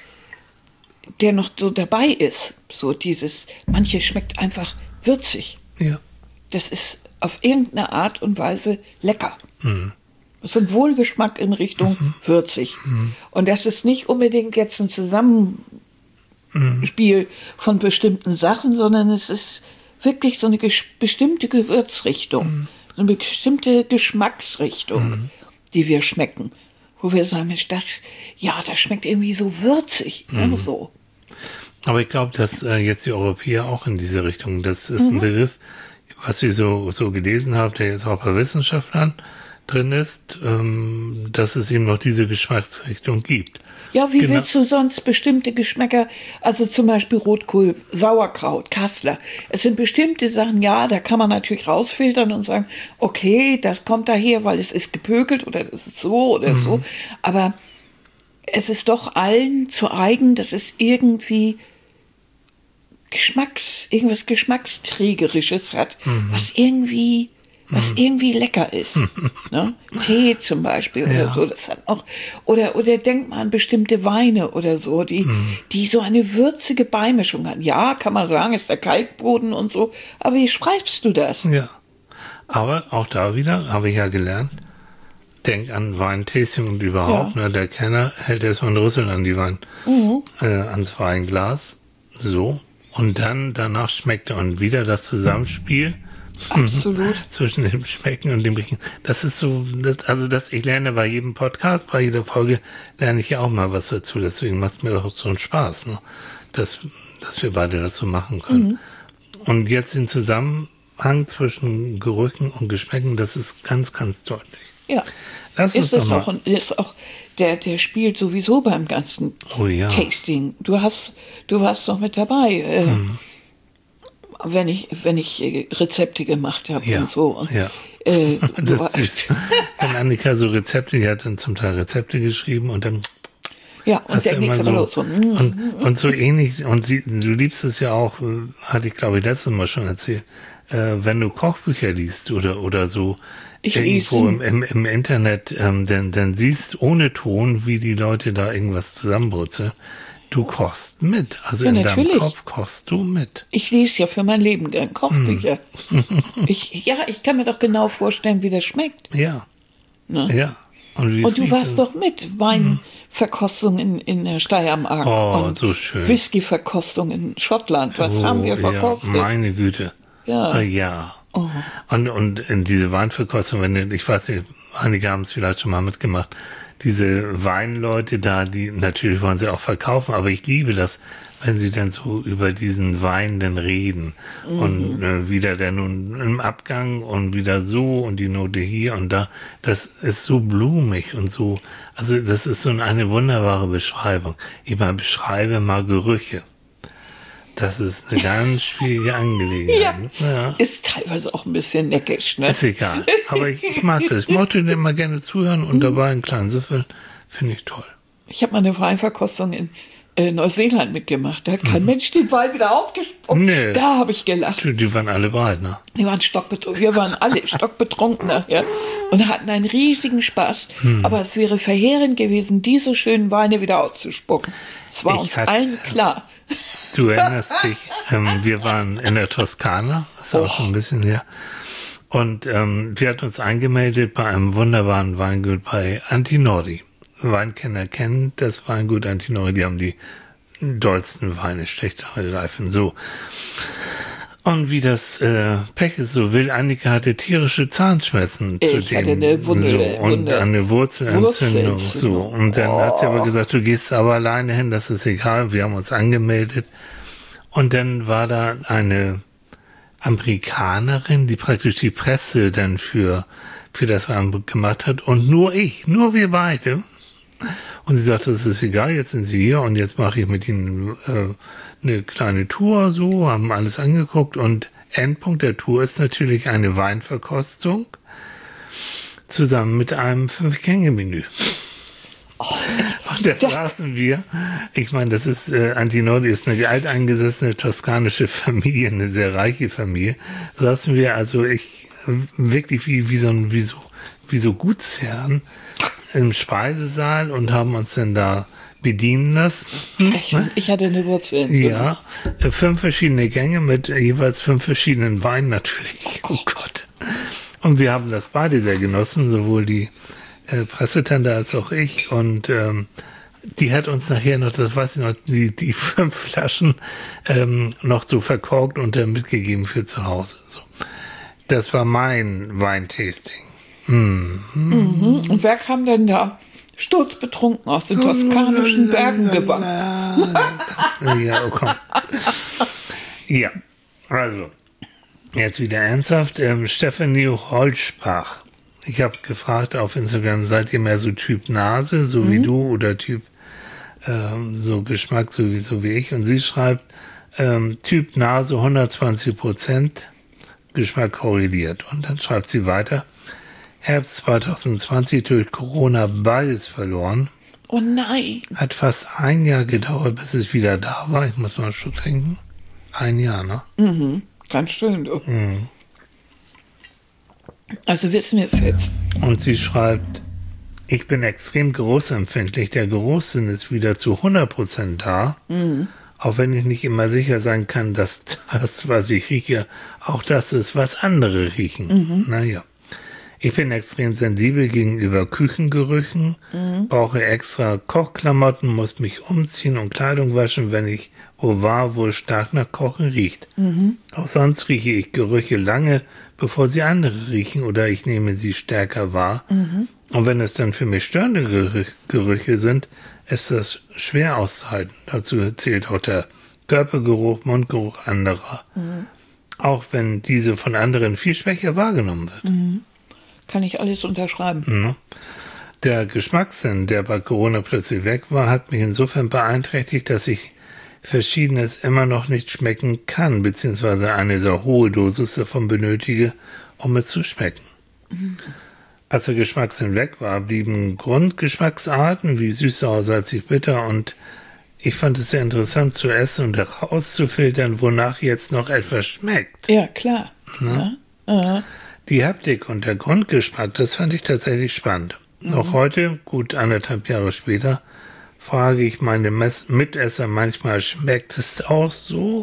der noch so dabei ist? So dieses, manche schmeckt einfach würzig. Ja. Das ist auf irgendeine Art und Weise lecker. Mhm. Das ist ein Wohlgeschmack in Richtung mhm. würzig. Mhm. Und das ist nicht unbedingt jetzt ein Zusammenspiel mhm. von bestimmten Sachen, sondern es ist wirklich so eine ges- bestimmte Gewürzrichtung, mhm. so eine bestimmte Geschmacksrichtung, mhm. die wir schmecken. Wo wir sagen, Mensch, das, ja, das schmeckt irgendwie so würzig. Mhm. Ne, so. Aber ich glaube, dass äh, jetzt die Europäer auch in diese Richtung, das ist mhm. ein Begriff, was ich so, so gelesen habe, der jetzt auch bei Wissenschaftlern drin ist, ähm, dass es eben noch diese Geschmacksrichtung gibt. Ja, wie genau. willst du sonst bestimmte Geschmäcker, also zum Beispiel Rotkohl, Sauerkraut, Kassler, es sind bestimmte Sachen, ja, da kann man natürlich rausfiltern und sagen, okay, das kommt daher, weil es ist gepökelt oder das ist so oder mhm. so, aber es ist doch allen zu eigen, dass es irgendwie Geschmacks, irgendwas Geschmacksträgerisches hat, mhm. was irgendwie, was mhm. irgendwie lecker ist. Ne? Tee zum Beispiel oder ja. so, das hat auch, oder, oder denkt man an bestimmte Weine oder so, die, mhm. die so eine würzige Beimischung haben. Ja, kann man sagen, ist der Kalkboden und so, aber wie schreibst du das? Ja. Aber auch da wieder, habe ich ja gelernt, denk an Weintasting und überhaupt, ja. ne, der Kenner hält erstmal einen Rüssel an die Wein, mhm. äh, ans Weinglas, so. Und dann, danach schmeckt er und wieder das Zusammenspiel Absolut. zwischen dem Schmecken und dem Riechen. Das ist so, das, also das, ich lerne bei jedem Podcast, bei jeder Folge, lerne ich ja auch mal was dazu. Deswegen macht es mir auch so einen Spaß, ne? dass, dass wir beide das so machen können. Mhm. Und jetzt den Zusammenhang zwischen Gerüchen und Geschmäcken, das ist ganz, ganz deutlich. Ja, das ist es auch, und ist auch der, der spielt sowieso beim ganzen oh, ja. Tasting. Du hast, du warst noch mit dabei, äh, mhm. wenn ich, wenn ich äh, Rezepte gemacht habe ja. und so. Und, ja. äh, das ist süß. Wenn Annika so Rezepte, die hat dann zum Teil Rezepte geschrieben und dann ja, und dann geht's aber los. So, und, und so ähnlich, und sie, du liebst es ja auch, hatte ich glaube ich letztes Mal schon erzählt, äh, wenn du Kochbücher liest oder, oder so, ich irgendwo im, im, im Internet, ähm, dann, dann siehst ohne Ton, wie die Leute da irgendwas zusammenbrutzeln. Du kochst mit. Also ja, in natürlich. deinem Kopf kochst du mit. Ich lese ja für mein Leben gern Kochbücher. Mm. ich, ja, ich kann mir doch genau vorstellen, wie das schmeckt. Ja. Ne? Ja. Und, wie und du riecht, warst doch mit Weinverkostung in, in der Steiermark. Oh, und so schön. Whiskyverkostung in Schottland. Was oh, haben wir verkostet? Ja, meine Güte. Ja. Oh, ja. Oh. Und, und in diese Weinverkostung, wenn du, ich weiß nicht, einige haben es vielleicht schon mal mitgemacht, diese Weinleute da, die, natürlich wollen sie auch verkaufen, aber ich liebe das, wenn sie dann so über diesen Wein dann reden mhm. und äh, wieder der nun im Abgang und wieder so und die Note hier und da, das ist so blumig und so, also das ist so eine wunderbare Beschreibung. Ich mal beschreibe mal Gerüche. Das ist eine ganz schwierige Angelegenheit. Ja, ja. Ist teilweise auch ein bisschen neckisch, ne? Ist egal. Aber ich, ich mag das. Ich mochte dir immer gerne zuhören und dabei einen kleinen Süffel. Finde ich toll. Ich habe mal eine Weinverkostung in äh, Neuseeland mitgemacht. Da hat kein Mensch den Wein wieder ausgespuckt. Nee. Da habe ich gelacht. Die waren alle bereit, ne? Die waren stockbetrunken. Wir waren alle stockbetrunken nachher und hatten einen riesigen Spaß. Hm. Aber es wäre verheerend gewesen, diese schönen Weine wieder auszuspucken. Es war Ich uns hatte- allen klar. Du erinnerst dich, ähm, wir waren in der Toskana, das ist auch schon ein bisschen her. Und ähm, wir hatten uns angemeldet bei einem wunderbaren Weingut bei Antinori. Weinkenner kennen das Weingut Antinori, die haben die dollsten Weine, schlechtere Reifen, so. Und wie das äh, Pech ist, so will, Annika hatte tierische Zahnschmerzen Ich zu dem, hatte eine Wunde- so, und Wunde- eine Wurzelentzündung, so. Wurzelentzündung. Und dann hat sie aber gesagt, du gehst aber alleine hin, das ist egal, wir haben uns angemeldet. Und dann war da eine Amerikanerin, die praktisch die Presse dann für, für das Weingut gemacht hat. Und nur ich, nur wir beide. Und sie sagte, das ist egal, jetzt sind sie hier und jetzt mache ich mit ihnen äh, eine kleine Tour, so, haben alles angeguckt. Und Endpunkt der Tour ist natürlich eine Weinverkostung zusammen mit einem Fünf-Gänge-Menü. Und da saßen wir, ich meine, das ist, äh, Antinori ist eine alteingesessene toskanische Familie, eine sehr reiche Familie, saßen wir, also ich, äh, wirklich wie, wie so ein, wie so, wie so Gutsherren im Speisesaal und haben uns dann da bedienen lassen. Ich, ich hatte eine Wurzelentzündung. Ja, äh, fünf verschiedene Gänge mit jeweils fünf verschiedenen Weinen natürlich. Oh Gott. Und wir haben das beide sehr genossen, sowohl die äh, Pressetante als auch ich. Und ähm, die hat uns nachher noch, das weiß ich noch, die, die fünf Flaschen ähm, noch so verkorkt und dann mitgegeben für zu Hause. So. Das war mein Weintasting. Mhm. Mhm. Und wer kam denn da sturzbetrunken aus den toskanischen Bergen gewandt? Ja, oh komm. Ja, also, jetzt wieder ernsthaft. Ähm, Stephanie Holzbach. Ich habe gefragt auf Instagram, seid ihr mehr so Typ Nase, so mhm. wie du, oder Typ ähm, so Geschmack, so wie, so wie ich? Und sie schreibt, ähm, Typ Nase hundertzwanzig Prozent, Geschmack korreliert. Und dann schreibt sie weiter, Herbst zwanzig zwanzig durch Corona beides verloren. Oh nein. Hat fast ein Jahr gedauert, bis es wieder da war. Ich muss mal einen Schluck trinken. Ein Jahr, ne? Mhm. Ganz schön, du. Mhm. Also wissen wir es jetzt. Und sie schreibt, ich bin extrem geruchsempfindlich. Der Geruchssinn ist wieder zu hundert Prozent da. Mhm. Auch wenn ich nicht immer sicher sein kann, dass das, was ich rieche, auch das ist, was andere riechen. Mhm. Naja. Ich bin extrem sensibel gegenüber Küchengerüchen, mhm. brauche extra Kochklamotten, muss mich umziehen und Kleidung waschen, wenn ich wo war, wo es stark nach Kochen riecht. Mhm. Auch sonst rieche ich Gerüche lange, bevor sie andere riechen oder ich nehme sie stärker wahr. Mhm. Und wenn es dann für mich störende Gerü- Gerüche sind, ist das schwer auszuhalten. Dazu zählt auch der Körpergeruch, Mundgeruch anderer. Mhm. Auch wenn diese von anderen viel schwächer wahrgenommen wird. Mhm. Kann ich alles unterschreiben. Der Geschmackssinn, der bei Corona plötzlich weg war, hat mich insofern beeinträchtigt, dass ich Verschiedenes immer noch nicht schmecken kann, beziehungsweise eine sehr hohe Dosis davon benötige, um es zu schmecken. Mhm. Als der Geschmackssinn weg war, blieben Grundgeschmacksarten wie süß, sauer, salzig, bitter und ich fand es sehr interessant zu essen und herauszufiltern, wonach jetzt noch etwas schmeckt. Ja, klar. Ja. Ja. Die Haptik und der Grundgeschmack, das fand ich tatsächlich spannend. Mhm. Auch heute, gut anderthalb Jahre später, frage ich meine Mess- Mitesser manchmal, schmeckt es auch so?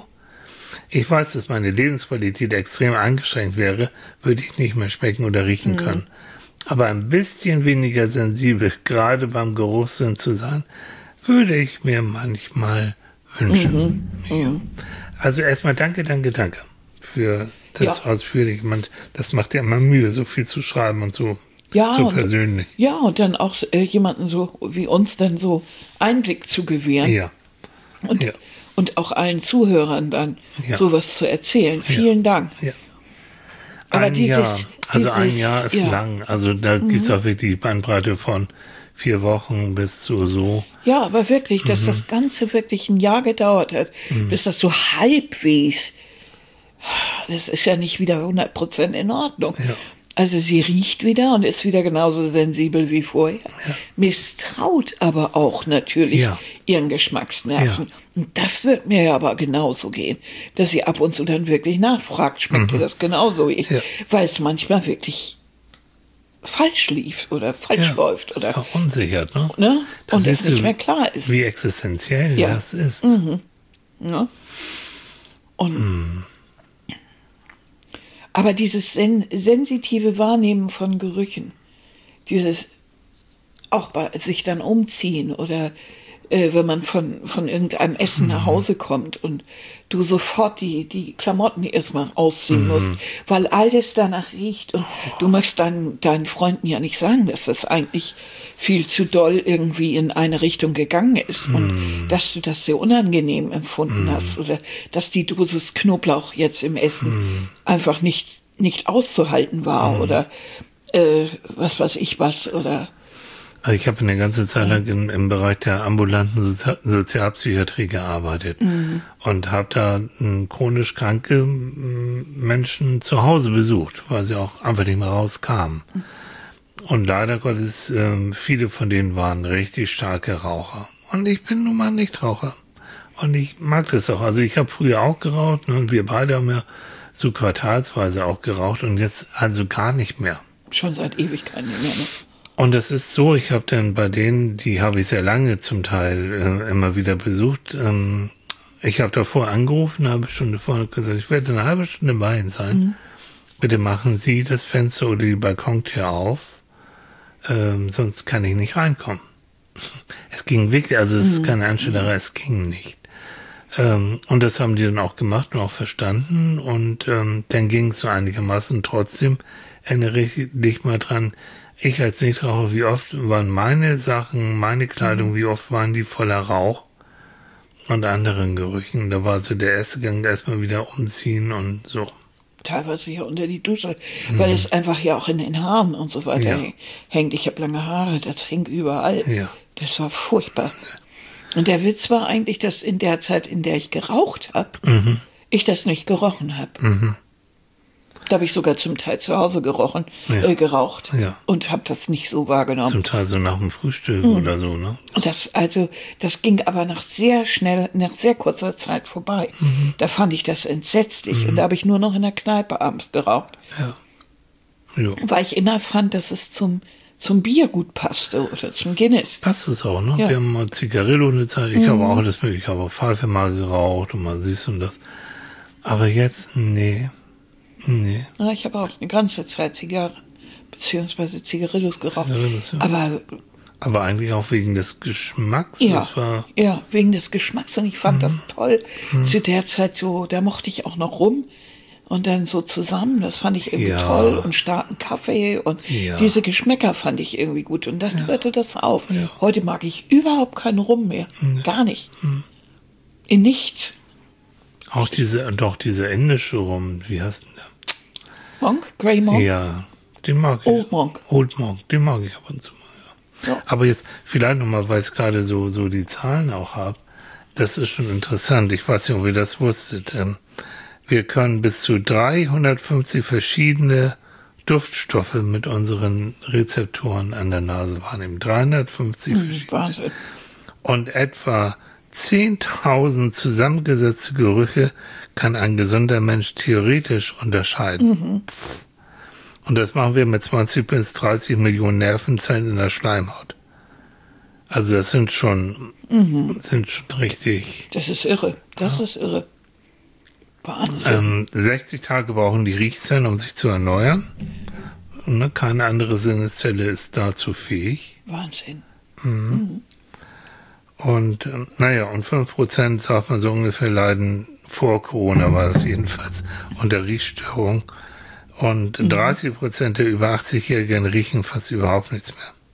Ich weiß, dass meine Lebensqualität extrem eingeschränkt wäre, würde ich nicht mehr schmecken oder riechen mhm. können. Aber ein bisschen weniger sensibel, gerade beim Geruchssinn zu sein, würde ich mir manchmal wünschen. Mhm. Ja. Also erstmal danke, danke, danke für das ja. ausführlich. Man, das macht ja immer Mühe, so viel zu schreiben und so, ja, so und, persönlich. Ja, und dann auch äh, jemanden so wie uns dann so Einblick zu gewähren. Ja. Und, ja. und auch allen Zuhörern dann ja. sowas zu erzählen. Vielen ja. Dank. Ja. Aber ein dieses, Jahr, also dieses, ein Jahr ist ja. lang. Also da mhm. gibt es auch wirklich die Bandbreite von vier Wochen bis zu so. Ja, aber wirklich, dass mhm. das Ganze wirklich ein Jahr gedauert hat, mhm. bis das so halbwegs, das ist ja nicht wieder hundert Prozent in Ordnung. Ja. Also sie riecht wieder und ist wieder genauso sensibel wie vorher. Ja. Misstraut aber auch natürlich ja. ihren Geschmacksnerven. Ja. Und das wird mir ja aber genauso gehen, dass sie ab und zu dann wirklich nachfragt, schmeckt mhm. dir das genauso? Ich, ja. Weil es manchmal wirklich falsch lief oder falsch ja, läuft. Oder verunsichert, ne? ne? Und es nicht mehr klar ist. Wie existenziell ja. das ist. Mhm. Ja. Und mhm. Aber dieses sen- sensitive Wahrnehmen von Gerüchen, dieses auch bei sich dann umziehen oder äh, wenn man von, von irgendeinem Essen mhm. nach Hause kommt und du sofort die, die Klamotten erstmal ausziehen mhm. musst, weil alles danach riecht und du möchtest deinen, deinen Freunden ja nicht sagen, dass das eigentlich viel zu doll irgendwie in eine Richtung gegangen ist mhm. und dass du das sehr unangenehm empfunden mhm. hast oder dass die Dosis Knoblauch jetzt im Essen mhm. einfach nicht, nicht auszuhalten war mhm. oder äh, was weiß ich was oder Also ich habe eine ganze Zeit lang im, im Bereich der ambulanten Sozi- Sozialpsychiatrie gearbeitet mhm. und habe da m, chronisch kranke m, Menschen zu Hause besucht, weil sie auch einfach nicht mehr rauskamen. Mhm. Und leider Gottes, äh, viele von denen waren richtig starke Raucher. Und ich bin nun mal Nichtraucher. Und ich mag das auch. Also ich habe früher auch geraucht, ne, und wir beide haben ja so quartalsweise auch geraucht und jetzt also gar nicht mehr. Schon seit Ewigkeiten nicht mehr, ne? Und das ist so, ich habe dann bei denen, die habe ich sehr lange zum Teil äh, immer wieder besucht, ähm, ich habe davor angerufen, eine halbe Stunde vorher gesagt, ich werde eine halbe Stunde bei Ihnen sein. Mhm. Bitte machen Sie das Fenster oder die Balkontür auf, ähm, sonst kann ich nicht reinkommen. Es ging wirklich, also es ist keine Anstellerei, es ging nicht. Ähm, und das haben die dann auch gemacht und auch verstanden und ähm, dann ging es so einigermaßen. Trotzdem erinnere ich dich mal dran, ich als Nichtraucher, wie oft waren meine Sachen, meine Kleidung, wie oft waren die voller Rauch und anderen Gerüchen. Da war so der erste Gang erstmal wieder umziehen und so. Teilweise ja unter die Dusche, mhm. weil es einfach ja auch in den Haaren und so weiter ja. hängt. Ich habe lange Haare, das hängt überall. Ja. Das war furchtbar. Und der Witz war eigentlich, dass in der Zeit, in der ich geraucht habe, mhm. ich das nicht gerochen habe. Mhm. Da habe ich sogar zum Teil zu Hause gerochen, ja. äh, geraucht ja. und habe das nicht so wahrgenommen. Zum Teil so nach dem Frühstück mhm. oder so, ne? Das, also, das ging aber nach sehr schnell, nach sehr kurzer Zeit vorbei. Mhm. Da fand ich das entsetzlich mhm. und da habe ich nur noch in der Kneipe abends geraucht. Ja. Jo. Weil ich immer fand, dass es zum, zum Bier gut passte oder zum Guinness. Passt es auch, ne? Ja. Wir haben mal Zigarillo eine Zeit, ich mhm. habe auch das mögliche, ich habe auch Pfeife mal geraucht und mal süß und das. Aber jetzt, nee. Nee. Ja, ich habe auch eine ganze Zeit Zigarren beziehungsweise Zigarillos geraucht. Zigarillos, ja. Aber, aber eigentlich auch wegen des Geschmacks. Ja, das war ja, wegen des Geschmacks und ich fand mhm. das toll. Mhm. Zu der Zeit so, da mochte ich auch noch rum und dann so zusammen, das fand ich irgendwie ja. toll und starken Kaffee und ja. diese Geschmäcker fand ich irgendwie gut und dann ja. hörte das auf. Ja. Heute mag ich überhaupt keinen Rum mehr, mhm. gar nicht. Mhm. In nichts. Auch diese, doch diese indische Rum, wie heißt denn der? Monk? Grey Monk? Ja, den mag ich. Old Monk. Old Monk, den mag ich ab und zu mal, ja. ja. Aber jetzt vielleicht nochmal, weil ich gerade so, so die Zahlen auch habe, das ist schon interessant. Ich weiß nicht, ob ihr das wusstet. Wir können bis zu dreihundertfünfzig verschiedene Duftstoffe mit unseren Rezeptoren an der Nase wahrnehmen. dreihundertfünfzig mhm, verschiedene. Wahnsinn. Und etwa zehntausend zusammengesetzte Gerüche kann ein gesunder Mensch theoretisch unterscheiden. Mhm. Und das machen wir mit zwanzig bis dreißig Millionen Nervenzellen in der Schleimhaut. Also das sind schon, mhm. sind schon richtig... Das ist irre, das ja. ist irre. Wahnsinn. Ähm, sechzig Tage brauchen die Riechzellen, um sich zu erneuern. Ne? Keine andere Sinneszelle ist dazu fähig. Wahnsinn. Mhm. Mhm. Und äh, naja, und fünf Prozent, sagt man so ungefähr, leiden vor Corona, war das jedenfalls, unter Riechstörung. Und mhm. dreißig Prozent der über achtzigjährigen riechen fast überhaupt nichts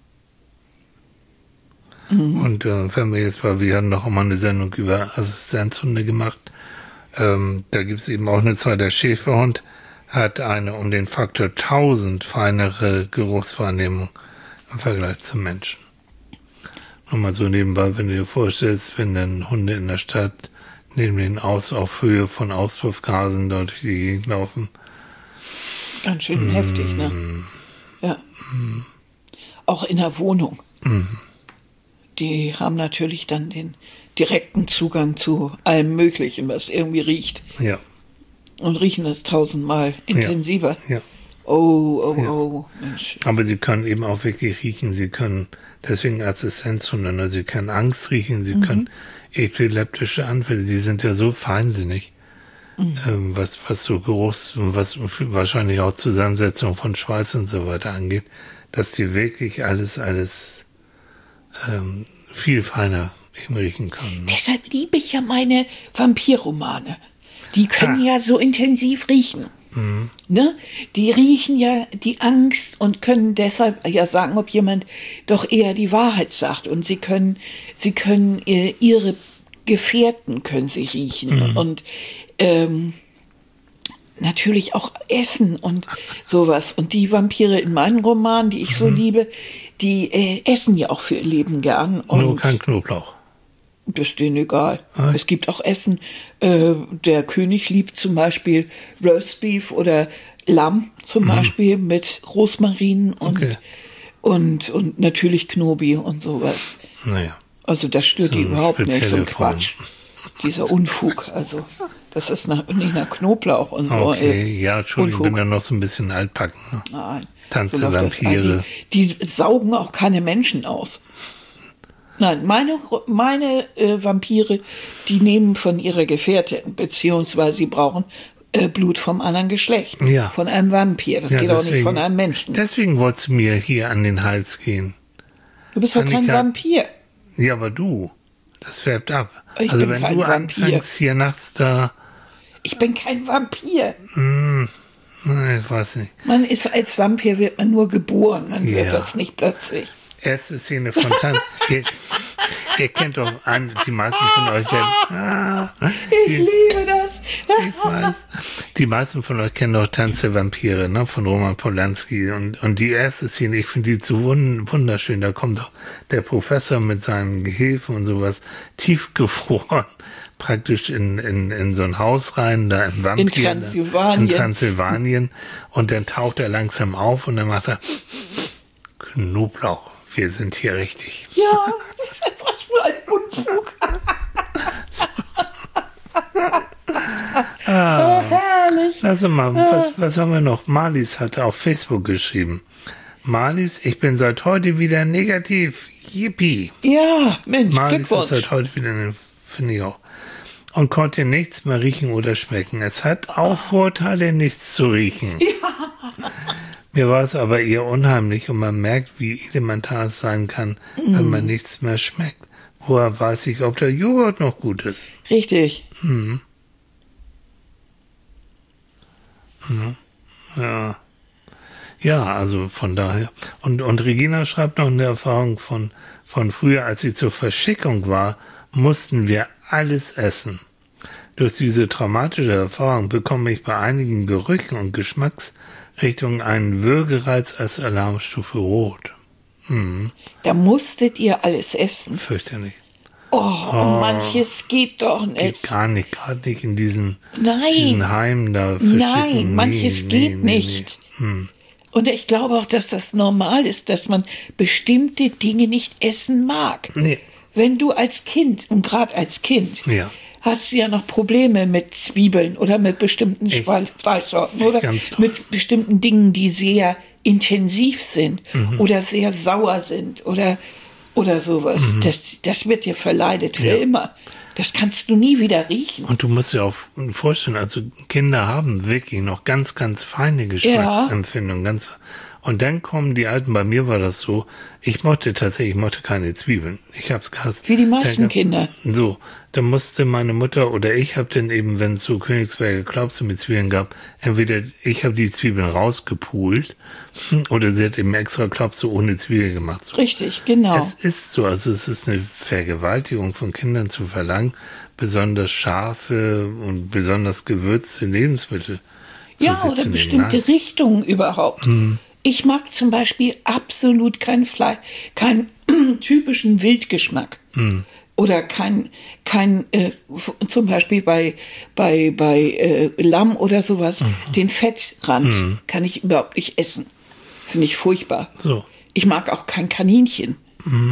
mehr. Mhm. Und äh, wenn wir jetzt, weil wir hatten noch mal eine Sendung über Assistenzhunde gemacht, ähm, da gibt es eben auch eine Zahl, der Schäferhund hat eine um den Faktor tausend feinere Geruchswahrnehmung im Vergleich zum Menschen. Nur mal so nebenbei, wenn du dir vorstellst, wenn dann Hunde in der Stadt neben den Aus auf Höhe von Auspuffgasen dort durch die Gegend laufen. Ganz schön mm. heftig, ne? Ja. Mm. Auch in der Wohnung. Mm. die haben natürlich dann den direkten Zugang zu allem Möglichen, was irgendwie riecht. Ja. Und riechen das tausendmal intensiver. Ja. Ja. Oh, oh, Ja. oh, Mensch. Aber sie können eben auch wirklich riechen. Sie können, deswegen Assistenzhunde, ne? Sie können Angst riechen, sie mhm. können epileptische Anfälle. Sie sind ja so feinsinnig, mhm. ähm, was, was so Geruchs- und was wahrscheinlich auch Zusammensetzung von Schweiß und so weiter angeht, dass die wirklich alles, alles ähm, viel feiner eben riechen können. Ne? Deshalb liebe ich ja meine Vampirromane. Die können ha. ja so intensiv riechen. Mhm. Ne? Die riechen ja die Angst und können deshalb ja sagen, ob jemand doch eher die Wahrheit sagt. Und sie können, sie können äh, ihre Gefährten können sie riechen mhm. und ähm, natürlich auch essen und sowas. Und die Vampire in meinen Romanen, die ich mhm. so liebe, die äh, essen ja auch für ihr Leben gern. Und nur kein Knoblauch. Das ist denen egal. Ah. Es gibt auch Essen. Äh, der König liebt zum Beispiel Roastbeef oder Lamm zum mhm. Beispiel mit Rosmarin und, okay. und, und natürlich Knobi und sowas. Naja. Also das stört so die überhaupt nicht, so ein Quatsch. Dieser Unfug. Also das ist nach, nicht nach Knoblauch und so. Okay, äh, ja, Entschuldigung, ich bin da noch so ein bisschen altbacken. Ne? Nein. Tanze so Vampire. Die, die saugen auch keine Menschen aus. Nein, meine, meine äh, Vampire, die nehmen von ihrer Gefährtin, beziehungsweise sie brauchen äh, Blut vom anderen Geschlecht. Ja. Von einem Vampir. Das ja, geht deswegen, auch nicht von einem Menschen. Deswegen wolltest du mir hier an den Hals gehen. Du bist doch kein Vampir. Ja, aber du. Das färbt ab. Ich also bin wenn kein du Vampir. anfängst hier nachts da... Ich bin kein Vampir. Hm, nein, ich weiß nicht. Man ist als Vampir, wird man nur geboren. Man ja. wird das nicht plötzlich. Erste Szene von Tanz. ihr, ihr kennt doch an, die meisten von euch kennen. Ah, ich die, liebe das. Ich weiß. Die meisten von euch kennen doch Tanz der Vampire, ne, von Roman Polanski. Und, und die erste Szene, ich finde die so wunderschön. Da kommt doch der Professor mit seinem Gehilfen und sowas tiefgefroren praktisch in, in, in so ein Haus rein, da im Vampir. In Transsilvanien. In Transsilvanien. Und dann taucht er langsam auf und dann macht er Knoblauch. Wir sind hier richtig. Ja, was für ein Unfug. ah, oh, herrlich. Lass mal, was, was haben wir noch? Marlies hatte auf Facebook geschrieben. Marlies, ich bin seit heute wieder negativ. Yippie. Ja, Mensch, Marlies Glückwunsch. ist seit heute wieder, finde ich auch. Und konnte nichts mehr riechen oder schmecken. Es hat auch Vorteile, nichts zu riechen. Ja. Mir war es aber eher unheimlich und man merkt, wie elementar es sein kann, mm. wenn man nichts mehr schmeckt. Woher weiß ich, ob der Joghurt noch gut ist? Richtig. Hm. Ja. Ja, also von daher. Und, und Regina schreibt noch eine Erfahrung von, von früher, als sie zur Verschickung war, mussten wir alles essen. Durch diese traumatische Erfahrung bekomme ich bei einigen Gerüchen und Geschmacksrichtungen einen Würgereiz als Alarmstufe Rot. Hm. Da musstet ihr alles essen. Fürchterlich. Oh, oh, manches geht doch nicht. Geht gar nicht, gerade nicht in diesen, Nein. diesen Heimen da verschicken. Nein, manches nee, geht nee, nicht. Nee. Hm. Und ich glaube auch, dass das normal ist, dass man bestimmte Dinge nicht essen mag. Nee. Wenn du als Kind, und gerade als Kind, ja. hast du ja noch Probleme mit Zwiebeln oder mit bestimmten Fleischsorten oder mit bestimmten Dingen, die sehr intensiv sind mhm. oder sehr sauer sind oder, oder sowas. Mhm. Das, das wird dir verleidet für ja. immer. Das kannst du nie wieder riechen. Und du musst dir auch vorstellen, also Kinder haben wirklich noch ganz, ganz feine Geschmacksempfindungen. Ja. Ganz, und dann kommen die Alten, bei mir war das so, ich mochte tatsächlich, ich mochte keine Zwiebeln. Ich hab's gehasst. Wie die meisten dann, Kinder. So, dann musste meine Mutter oder ich habe dann eben, wenn es so Königsberger Klopse mit Zwiebeln gab, entweder ich habe die Zwiebeln rausgepult oder sie hat eben extra Klopse ohne Zwiebel gemacht. So. Richtig, genau. Es ist so, also es ist eine Vergewaltigung von Kindern zu verlangen, besonders scharfe und besonders gewürzte Lebensmittel zu ja, sich oder zu nehmen. bestimmte Nein. Richtungen überhaupt. Hm. Ich mag zum Beispiel absolut kein Fleisch, keinen typischen Wildgeschmack. Hm. Oder kein, kein äh, zum Beispiel bei, bei, bei äh, Lamm oder sowas, mhm. den Fettrand mhm. kann ich überhaupt nicht essen. Finde ich furchtbar. So. Ich mag auch kein Kaninchen. Mhm.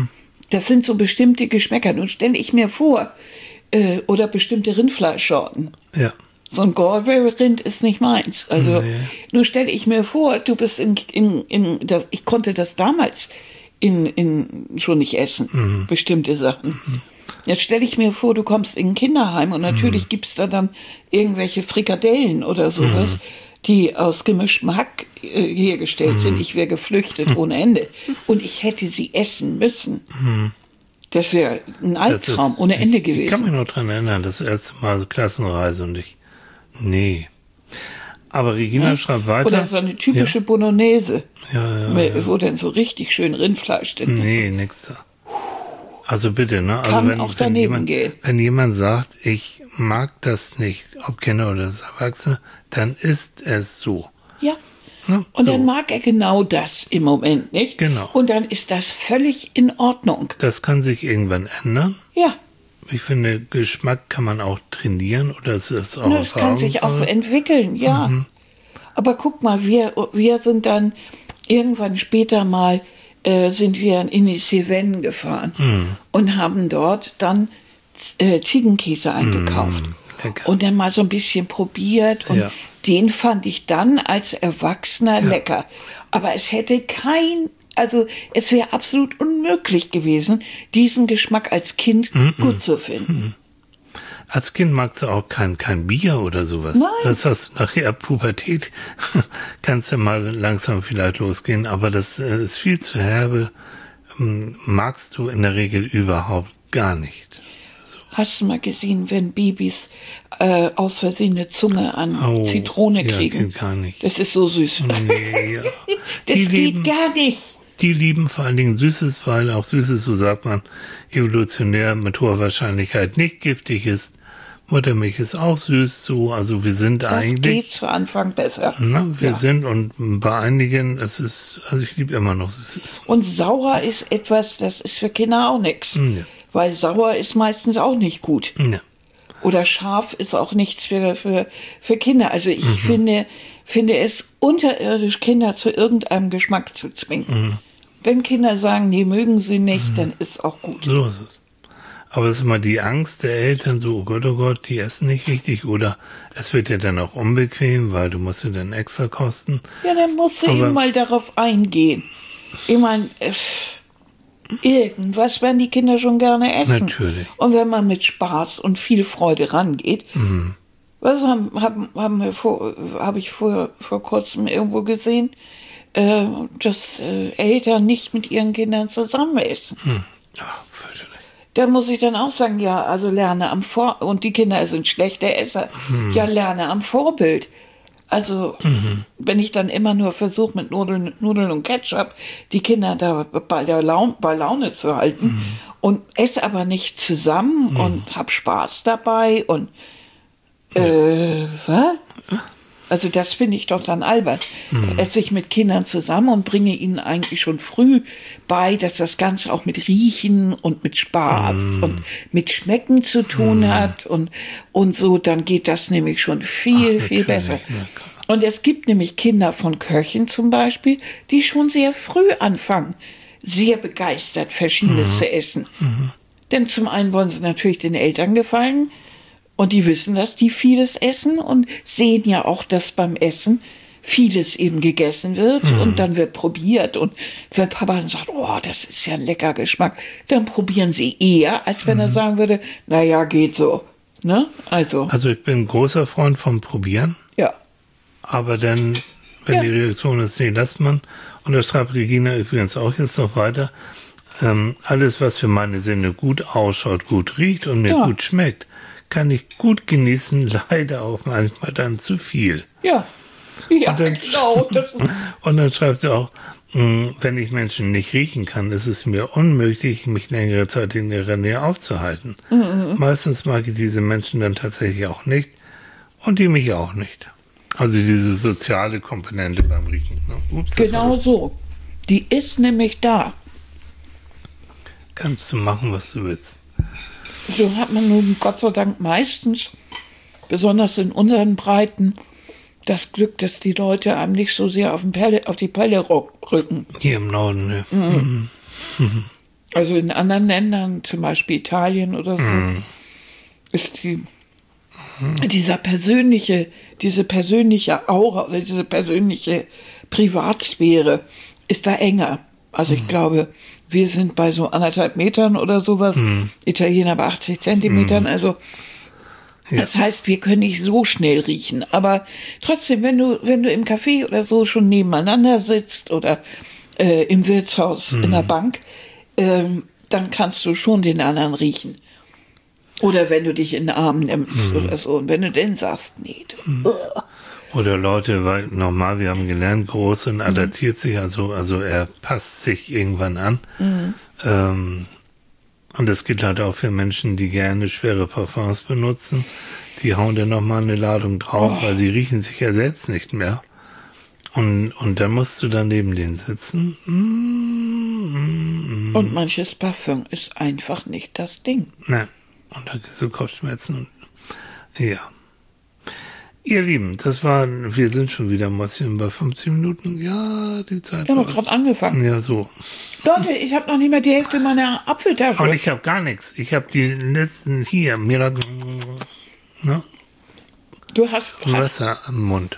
Das sind so bestimmte Geschmäcker. Nun stelle ich mir vor, äh, oder bestimmte Rindfleischsorten. Ja. So ein Galway-Rind ist nicht meins. Also, Nee. nur stelle ich mir vor, du bist in, in, in das, ich konnte das damals in, in, schon nicht essen, Mhm. bestimmte Sachen. Mhm. Jetzt stelle ich mir vor, du kommst in ein Kinderheim und natürlich mhm. gibt's da dann irgendwelche Frikadellen oder sowas, mhm. die aus gemischtem Hack äh, hergestellt mhm. sind. Ich wäre geflüchtet mhm. ohne Ende. Und ich hätte sie essen müssen. Mhm. Das wäre ein Albtraum ist, ohne Ende gewesen. Ich kann mich noch dran erinnern, das erste Mal so Klassenreise und ich, nee. Aber Regina ja? schreibt weiter. Oder so eine typische ja. Bolognese. Ja, ja, mit, ja. Wo denn so richtig schön Rindfleisch drin ist. Nee, nix da. Also bitte, ne? Also Kann wenn, auch wenn, jemand, gehen. wenn jemand sagt, ich mag das nicht, ob Kinder oder Erwachsene, dann ist es so. Ja. Ne? Und so. dann mag er genau das im Moment nicht. Genau. Und dann ist das völlig in Ordnung. Das kann sich irgendwann ändern. Ja. Ich finde, Geschmack kann man auch trainieren oder es ist auch Das kann sich auch entwickeln, ja. Mhm. Aber guck mal, wir, wir sind dann irgendwann später mal äh, sind wir in die Cevennes gefahren mhm. und haben dort dann äh, Ziegenkäse eingekauft. Mhm. Und dann mal so ein bisschen probiert und ja. den fand ich dann als Erwachsener ja. lecker. Aber es hätte kein, also es wäre absolut unmöglich gewesen, diesen Geschmack als Kind mhm. gut zu finden. Mhm. Als Kind magst du auch kein, kein Bier oder sowas. Nein. Das hast du nachher Pubertät. Kannst ja mal langsam vielleicht losgehen, aber das äh, ist viel zu herbe. Ähm, magst du in der Regel überhaupt gar nicht. So. Hast du mal gesehen, wenn Babys äh, aus Versehen eine Zunge an oh, Zitrone ja, kriegen? Geht gar nicht. Das ist so süß. Nee, ja. Das Die geht lieben, gar nicht. Die lieben vor allen Dingen Süßes, weil auch Süßes, so sagt man, evolutionär mit hoher Wahrscheinlichkeit nicht giftig ist. Muttermilch ist auch süß, so, also wir sind das eigentlich. Das geht zu Anfang besser. Na, wir ja. sind und bei einigen, es ist, also ich liebe immer noch Süßes. Und sauer ist etwas, das ist für Kinder auch nichts. Ja. Weil sauer ist meistens auch nicht gut. Ja. Oder scharf ist auch nichts für, für, für Kinder. Also ich mhm. finde, finde es unterirdisch, Kinder zu irgendeinem Geschmack zu zwingen. Mhm. Wenn Kinder sagen, die mögen sie nicht, mhm. dann ist auch gut. So ist es. Aber es ist immer die Angst der Eltern, so, oh Gott, oh Gott, die essen nicht richtig. Oder es wird ja dann auch unbequem, weil du musst ja dann extra kosten. Ja, dann musst du Aber eben mal darauf eingehen. Ich meine, irgendwas werden die Kinder schon gerne essen. Natürlich. Und wenn man mit Spaß und viel Freude rangeht, mhm. was haben, haben, haben wir vor, habe ich vor, vor kurzem irgendwo gesehen, äh, dass äh, Eltern nicht mit ihren Kindern zusammen essen. Mhm. Ja, fürchterlich. Da muss ich dann auch sagen, ja, also lerne am Vor... Und die Kinder sind schlechte Esser. Mhm. Ja, lerne am Vorbild. Also, mhm. wenn ich dann immer nur versuche, mit Nudeln, Nudeln und Ketchup die Kinder da bei, der Laune, bei Laune zu halten mhm. und esse aber nicht zusammen mhm. und hab Spaß dabei und äh, was? Also das finde ich doch dann albern. Mhm. Esse ich mit Kindern zusammen und bringe ihnen eigentlich schon früh bei, dass das Ganze auch mit Riechen und mit Spaß mhm. und mit Schmecken zu tun mhm. hat und, und so, dann geht das nämlich schon viel, Ach, viel besser. Ja, und es gibt nämlich Kinder von Köchen zum Beispiel, die schon sehr früh anfangen, sehr begeistert Verschiedenes mhm. zu essen. Mhm. Denn zum einen wollen sie natürlich den Eltern gefallen, und die wissen, dass die vieles essen und sehen ja auch, dass beim Essen vieles eben gegessen wird mhm. und dann wird probiert. Und wenn Papa dann sagt, oh, das ist ja ein lecker Geschmack, dann probieren sie eher, als wenn mhm. er sagen würde, naja, geht so. Ne? Also. also ich bin ein großer Freund vom Probieren. Ja. Aber dann, wenn ja. die Reaktion ist, nee, lasst man. Und da schreibt Regina übrigens auch jetzt noch weiter, ähm, alles, was für meine Sinne gut ausschaut, gut riecht und mir ja. gut schmeckt, kann ich gut genießen, leider auch manchmal dann zu viel. Ja, ja, und dann, genau. Und dann schreibt sie auch, wenn ich Menschen nicht riechen kann, ist es mir unmöglich, mich längere Zeit in ihrer Nähe aufzuhalten. Mhm. Meistens mag ich diese Menschen dann tatsächlich auch nicht und die mich auch nicht. Also diese soziale Komponente beim Riechen. Ne? Ups, genau so. Die ist nämlich da. Kannst du machen, was du willst. So hat man nun Gott sei Dank meistens, besonders in unseren Breiten, das Glück, dass die Leute einem nicht so sehr auf, den Pelle, auf die Pelle rücken. Hier im Norden, ne? Mhm. Mhm. Also in anderen Ländern, zum Beispiel Italien oder so, mm. ist die, mm. dieser persönliche, diese persönliche Aura oder diese persönliche Privatsphäre ist da enger. Also ich mm. glaube, wir sind bei so anderthalb Metern oder sowas, mm. Italiener bei achtzig Zentimetern, mm. also ja. Das heißt, wir können nicht so schnell riechen, aber trotzdem, wenn du, wenn du im Café oder so schon nebeneinander sitzt oder äh, im Wirtshaus mm. in der Bank, ähm, dann kannst du schon den anderen riechen. Oder wenn du dich in den Arm nimmst mm. oder so, und wenn du dann sagst, nee, du, mm. Oder Leute, weil normal, wir haben gelernt, groß und adaptiert mm. sich, also, also er passt sich irgendwann an. Mm. Ähm, Und das gilt halt auch für Menschen, die gerne schwere Parfums benutzen. Die hauen dann nochmal eine Ladung drauf, oh. weil sie riechen sich ja selbst nicht mehr. Und, und dann musst du dann neben denen sitzen. Mm, mm, und manches Parfum ist einfach nicht das Ding. Nein. Und da kriegst du Kopfschmerzen. Und, ja. Ihr Lieben, das war, wir sind schon wieder mal bei fünfzehn Minuten. Ja, die Zeit. Wir haben doch gerade angefangen. Ja, so. Leute, ich habe noch nicht mal die Hälfte meiner Apfeltasche. Und ich habe gar nichts. Ich habe die letzten hier, mir da, ne? Du hast, hast Wasser im Mund.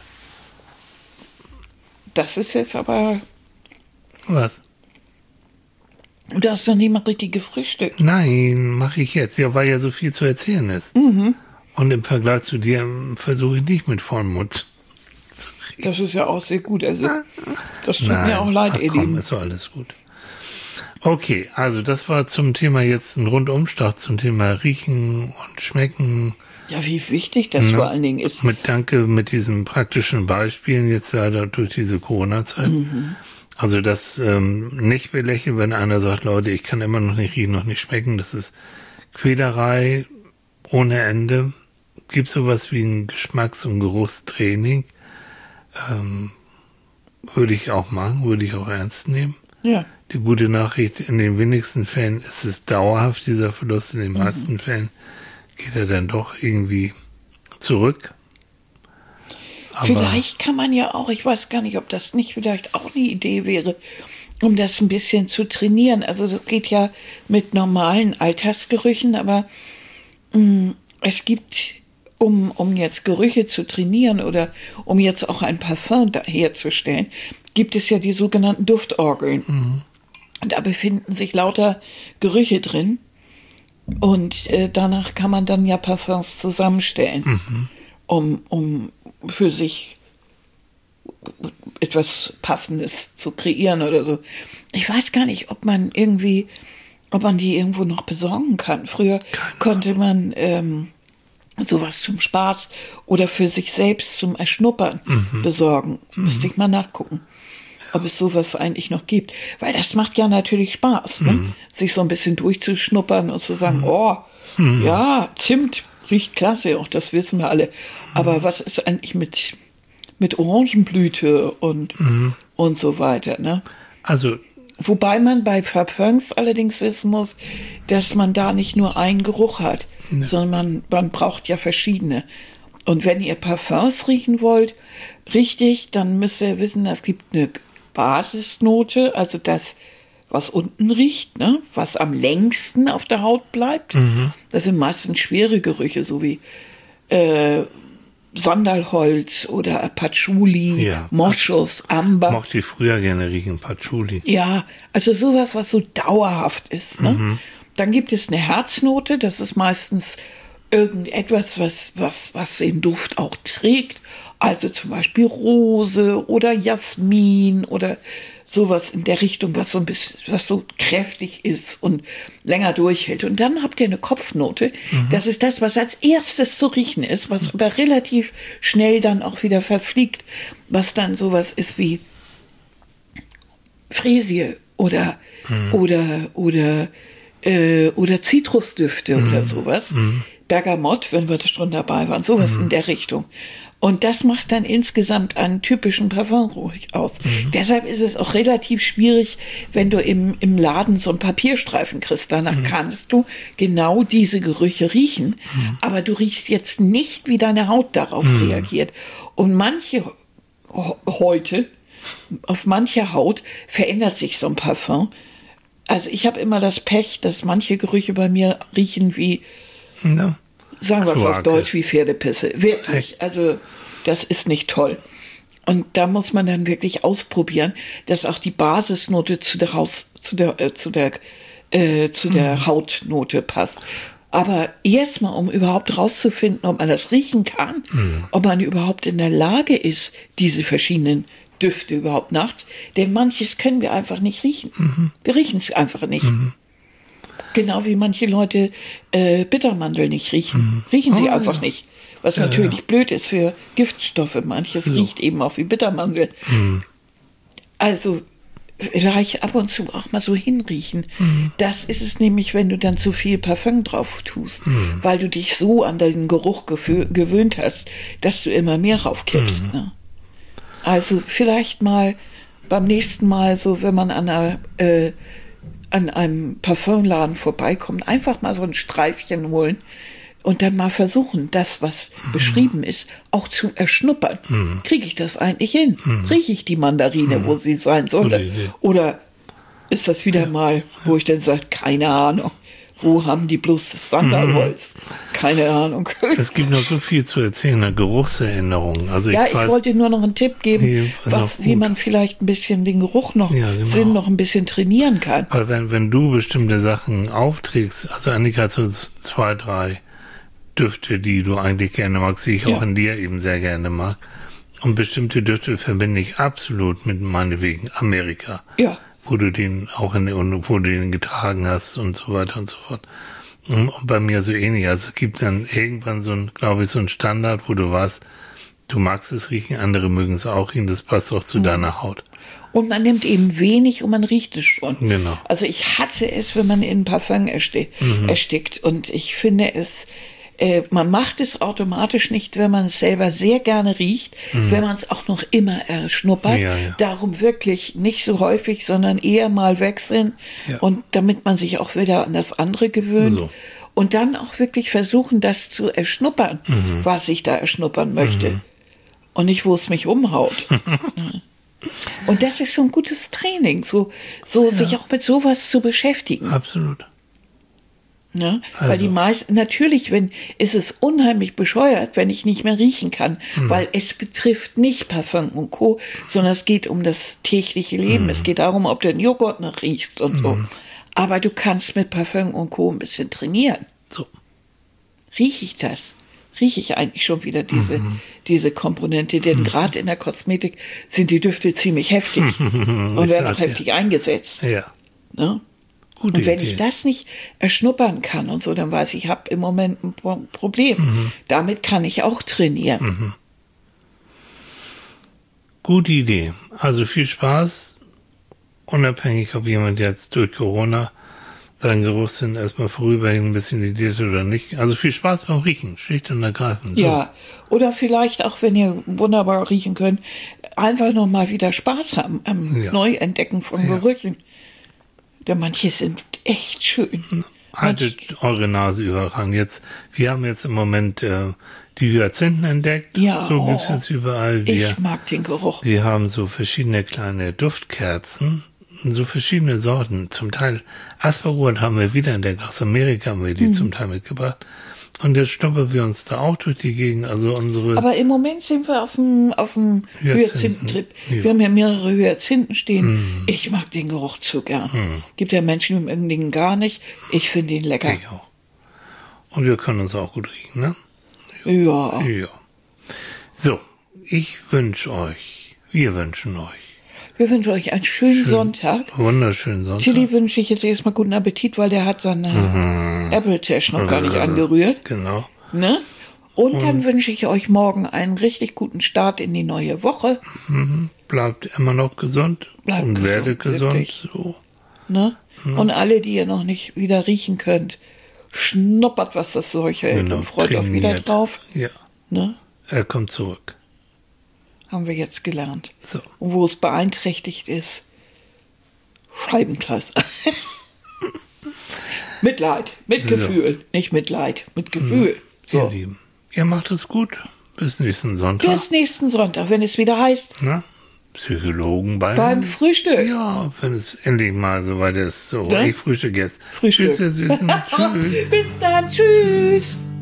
Das ist jetzt aber... Was? Du hast noch nicht mal richtig gefrühstückt. Nein, mache ich jetzt. Ja, weil ja so viel zu erzählen ist. Mhm. Und im Vergleich zu dir versuche ich nicht mit vollem Mund zu reden. Das ist ja auch sehr gut. Also, das tut Nein, mir auch leid, ach, ihr komm, Lieben. ist doch alles gut. Okay, also das war zum Thema jetzt ein Rundumschlag zum Thema Riechen und Schmecken. Ja, wie wichtig das ne? vor allen Dingen ist. Mit Danke mit diesen praktischen Beispielen jetzt leider durch diese Corona-Zeit. Mhm. Also das ähm, nicht belächeln, wenn einer sagt, Leute, ich kann immer noch nicht riechen, noch nicht schmecken. Das ist Quälerei ohne Ende. Gibt sowas wie ein Geschmacks- und Geruchstraining. Ähm, würde ich auch machen, würde ich auch ernst nehmen. Ja. Die gute Nachricht, in den wenigsten Fällen ist es dauerhaft, dieser Verlust. In den meisten mhm. Fällen geht er dann doch irgendwie zurück. Aber vielleicht kann man ja auch, ich weiß gar nicht, ob das nicht vielleicht auch eine Idee wäre, um das ein bisschen zu trainieren. Also das geht ja mit normalen Alltagsgerüchen, aber mh, es gibt, um, um jetzt Gerüche zu trainieren oder um jetzt auch ein Parfum herzustellen, gibt es ja die sogenannten Duftorgeln. Mhm. Da befinden sich lauter Gerüche drin und äh, danach kann man dann ja Parfums zusammenstellen, mhm. um, um für sich etwas Passendes zu kreieren oder so. Ich weiß gar nicht, ob man irgendwie, ob man die irgendwo noch besorgen kann. Früher Keine konnte man ähm, sowas zum Spaß oder für sich selbst zum Erschnuppern mhm. besorgen. Mhm. Müsste ich mal nachgucken, ob es sowas eigentlich noch gibt. Weil das macht ja natürlich Spaß, ne? Mhm. Sich so ein bisschen durchzuschnuppern und zu sagen, mhm. oh, mhm. ja, Zimt riecht klasse, auch das wissen wir alle. Aber mhm. was ist eigentlich mit, mit Orangenblüte und, mhm. und so weiter, ne? Also, wobei man bei Parfums allerdings wissen muss, dass man da nicht nur einen Geruch hat, ne. sondern man, man braucht ja verschiedene. Und wenn ihr Parfums riechen wollt, richtig, dann müsst ihr wissen, es gibt eine Basisnote, also das, was unten riecht, ne, was am längsten auf der Haut bleibt. Mhm. Das sind meistens schwere Gerüche, so wie äh, Sandalholz oder Patchouli, ja. Moschus, Amber. Mochte ich früher gerne riechen, Patchouli. Ja, also sowas, was so dauerhaft ist. Ne? Mhm. Dann gibt es eine Herznote, das ist meistens irgendetwas, was, was, was den Duft auch trägt. Also zum Beispiel Rose oder Jasmin oder sowas in der Richtung, was so ein bisschen, was so kräftig ist und länger durchhält. Und dann habt ihr eine Kopfnote. Mhm. Das ist das, was als erstes zu riechen ist, was mhm. aber relativ schnell dann auch wieder verfliegt, was dann sowas ist wie Freesie oder mhm. oder oder äh, oder Zitrusdüfte mhm. oder sowas. Mhm. Bergamott, wenn wir da schon dabei waren, sowas mhm. in der Richtung. Und das macht dann insgesamt einen typischen Parfumgeruch aus. Mhm. Deshalb ist es auch relativ schwierig, wenn du im, im Laden so einen Papierstreifen kriegst. Danach mhm. kannst du genau diese Gerüche riechen. Mhm. Aber du riechst jetzt nicht, wie deine Haut darauf mhm. reagiert. Und manche heute, auf mancher Haut verändert sich so ein Parfum Also ich habe immer das Pech, dass manche Gerüche bei mir riechen wie, Ja. sagen wir es auf Kloake. Deutsch, wie Pferdepisse. Wirklich. Also das ist nicht toll. Und da muss man dann wirklich ausprobieren, dass auch die Basisnote zu der Haus, zu der, äh, zu der, äh, zu der Mhm. Hautnote passt. Aber erstmal, um überhaupt rauszufinden, ob man das riechen kann, Mhm. ob man überhaupt in der Lage ist, diese verschiedenen Düfte überhaupt nachts. Denn manches können wir einfach nicht riechen. Mhm. Wir riechen es einfach nicht. Genau wie manche Leute äh, Bittermandel nicht riechen. Riechen sie Oh, einfach ja. nicht. Was Ja, natürlich ja. blöd ist für Giftstoffe. Manches So. riecht eben auch wie Bittermandel. Also vielleicht ab und zu auch mal so hinriechen. Das ist es nämlich, wenn du dann zu viel Parfum drauf tust, weil du dich so an den Geruch gefö- gewöhnt hast, dass du immer mehr raufkippst. Ne? Also vielleicht mal beim nächsten Mal, so wenn man an, einer, äh, an einem Parfumladen vorbeikommt, einfach mal so ein Streifchen holen und dann mal versuchen, das, was beschrieben ist, auch zu erschnuppern. Kriege ich das eigentlich hin? Rieche ich die Mandarine, wo sie sein Gute sollte? Idee. Oder ist das wieder mal, wo ich dann sage, keine Ahnung, wo haben die bloß das Sandalholz? Keine Ahnung. Es gibt noch so viel zu erzählen, eine Geruchserinnerung. Also ich Ja, ich weiß, wollte nur noch einen Tipp geben, Nee, ist was, auch wie gut. man vielleicht ein bisschen den Geruch noch, Ja, genau. Sinn noch ein bisschen trainieren kann. weil wenn, wenn du bestimmte Sachen aufträgst, also Annika hat so zwei, drei Düfte, die du eigentlich gerne magst, die ich Ja. auch in dir eben sehr gerne mag. Und bestimmte Düfte verbinde ich absolut mit meinetwegen Amerika. Ja. Wo du den auch in, wo du den getragen hast und so weiter und so fort. Und bei mir so ähnlich. Also es gibt dann irgendwann so ein, glaube ich, so ein Standard, wo du weißt, du magst es riechen, andere mögen es auch riechen, das passt auch zu deiner Haut. Und man nimmt eben wenig und man riecht es schon. Genau. Also ich hasse es, wenn man in Parfum ersti erstickt. Und ich finde es, äh, man macht es automatisch nicht, wenn man es selber sehr gerne riecht, wenn man es auch noch immer erschnuppert. Ja, ja. Darum wirklich nicht so häufig, sondern eher mal wechseln. Ja. Und damit man sich auch wieder an das andere gewöhnt. So. Und dann auch wirklich versuchen, das zu erschnuppern, was ich da erschnuppern möchte. Und nicht, wo es mich umhaut. Und das ist schon gutes Training, so, so sich auch mit sowas zu beschäftigen. Absolut. Ne? Also. Weil die meisten, natürlich, wenn, ist es unheimlich bescheuert, wenn ich nicht mehr riechen kann, weil es betrifft nicht Parfum und Co., sondern es geht um das tägliche Leben. Es geht darum, ob du den Joghurt noch riechst und so. Aber du kannst mit Parfum und Co. ein bisschen trainieren. So. Rieche ich das? Rieche ich eigentlich schon wieder diese, diese Komponente? Denn gerade in der Kosmetik sind die Düfte ziemlich heftig und Ich werden auch sag's ja. heftig eingesetzt. Ja. Ne? Gute Und wenn Idee. ich das nicht erschnuppern kann und so, dann weiß ich, ich habe im Moment ein Pro- Problem. Damit kann ich auch trainieren. Gute Idee. Also viel Spaß, unabhängig, ob jemand jetzt durch Corona seinen Geruchssinn erstmal vorübergehend ein bisschen lidiert oder nicht. Also viel Spaß beim Riechen, schlicht und ergreifend. So. Ja, oder vielleicht auch, wenn ihr wunderbar riechen könnt, einfach noch mal wieder Spaß haben am Ja. Neuentdecken von Gerüchen. Denn manche sind echt schön. Haltet eure Nase überall ran. Jetzt, wir haben jetzt im Moment äh, die Hyazinthen entdeckt. Ja, So gibt's oh, jetzt überall. Wir, Ich mag den Geruch. wir haben so verschiedene kleine Duftkerzen. So verschiedene Sorten. Zum Teil Aspergurt haben wir wieder entdeckt. Aus Amerika haben wir die Mhm. zum Teil mitgebracht. Und jetzt stoppen wir uns da auch durch die Gegend. Also unsere Aber im Moment sind wir auf dem, auf dem Hyazinthen. Hyazinthentrip. Ja. Wir haben ja mehrere Hyazinthen stehen. Ich mag den Geruch zu gern. Gibt ja Menschen, die mögen den gar nicht. Ich finde ihn lecker. Ich auch. Und wir können uns auch gut riechen, ne? Ja. Ja. So, ich wünsche euch, wir wünschen euch Wir wünschen euch einen schönen Schön. Sonntag. wunderschönen Sonntag. Tilly wünsche ich jetzt erstmal guten Appetit, weil der hat seine Apple-Tash noch gar nicht angerührt. Genau. Ne? Und dann wünsche ich euch morgen einen richtig guten Start in die neue Woche. Bleibt immer noch gesund Bleibt und gesund, werdet gesund. wirklich. So. Ne? Und alle, die ihr noch nicht wieder riechen könnt, schnuppert, was das Zeug hält Genau, und freut euch wieder trainiert. drauf. Ja, Ne? er kommt zurück. Haben wir jetzt gelernt. So. Und wo es beeinträchtigt ist, Scheibenkreis. Mitleid, Mitgefühl, nicht Mitleid, mit Gefühl. Ihr So. Lieben, ihr macht es gut. Bis nächsten Sonntag. Bis nächsten Sonntag, wenn es wieder heißt. Na? Psychologen beim, beim Frühstück. Ja, wenn es endlich mal so weit ist. So, Ja? ich frühstück jetzt. Frühstück. Tschüss, ihr Süßen. Tschüss. Bis dann, tschüss.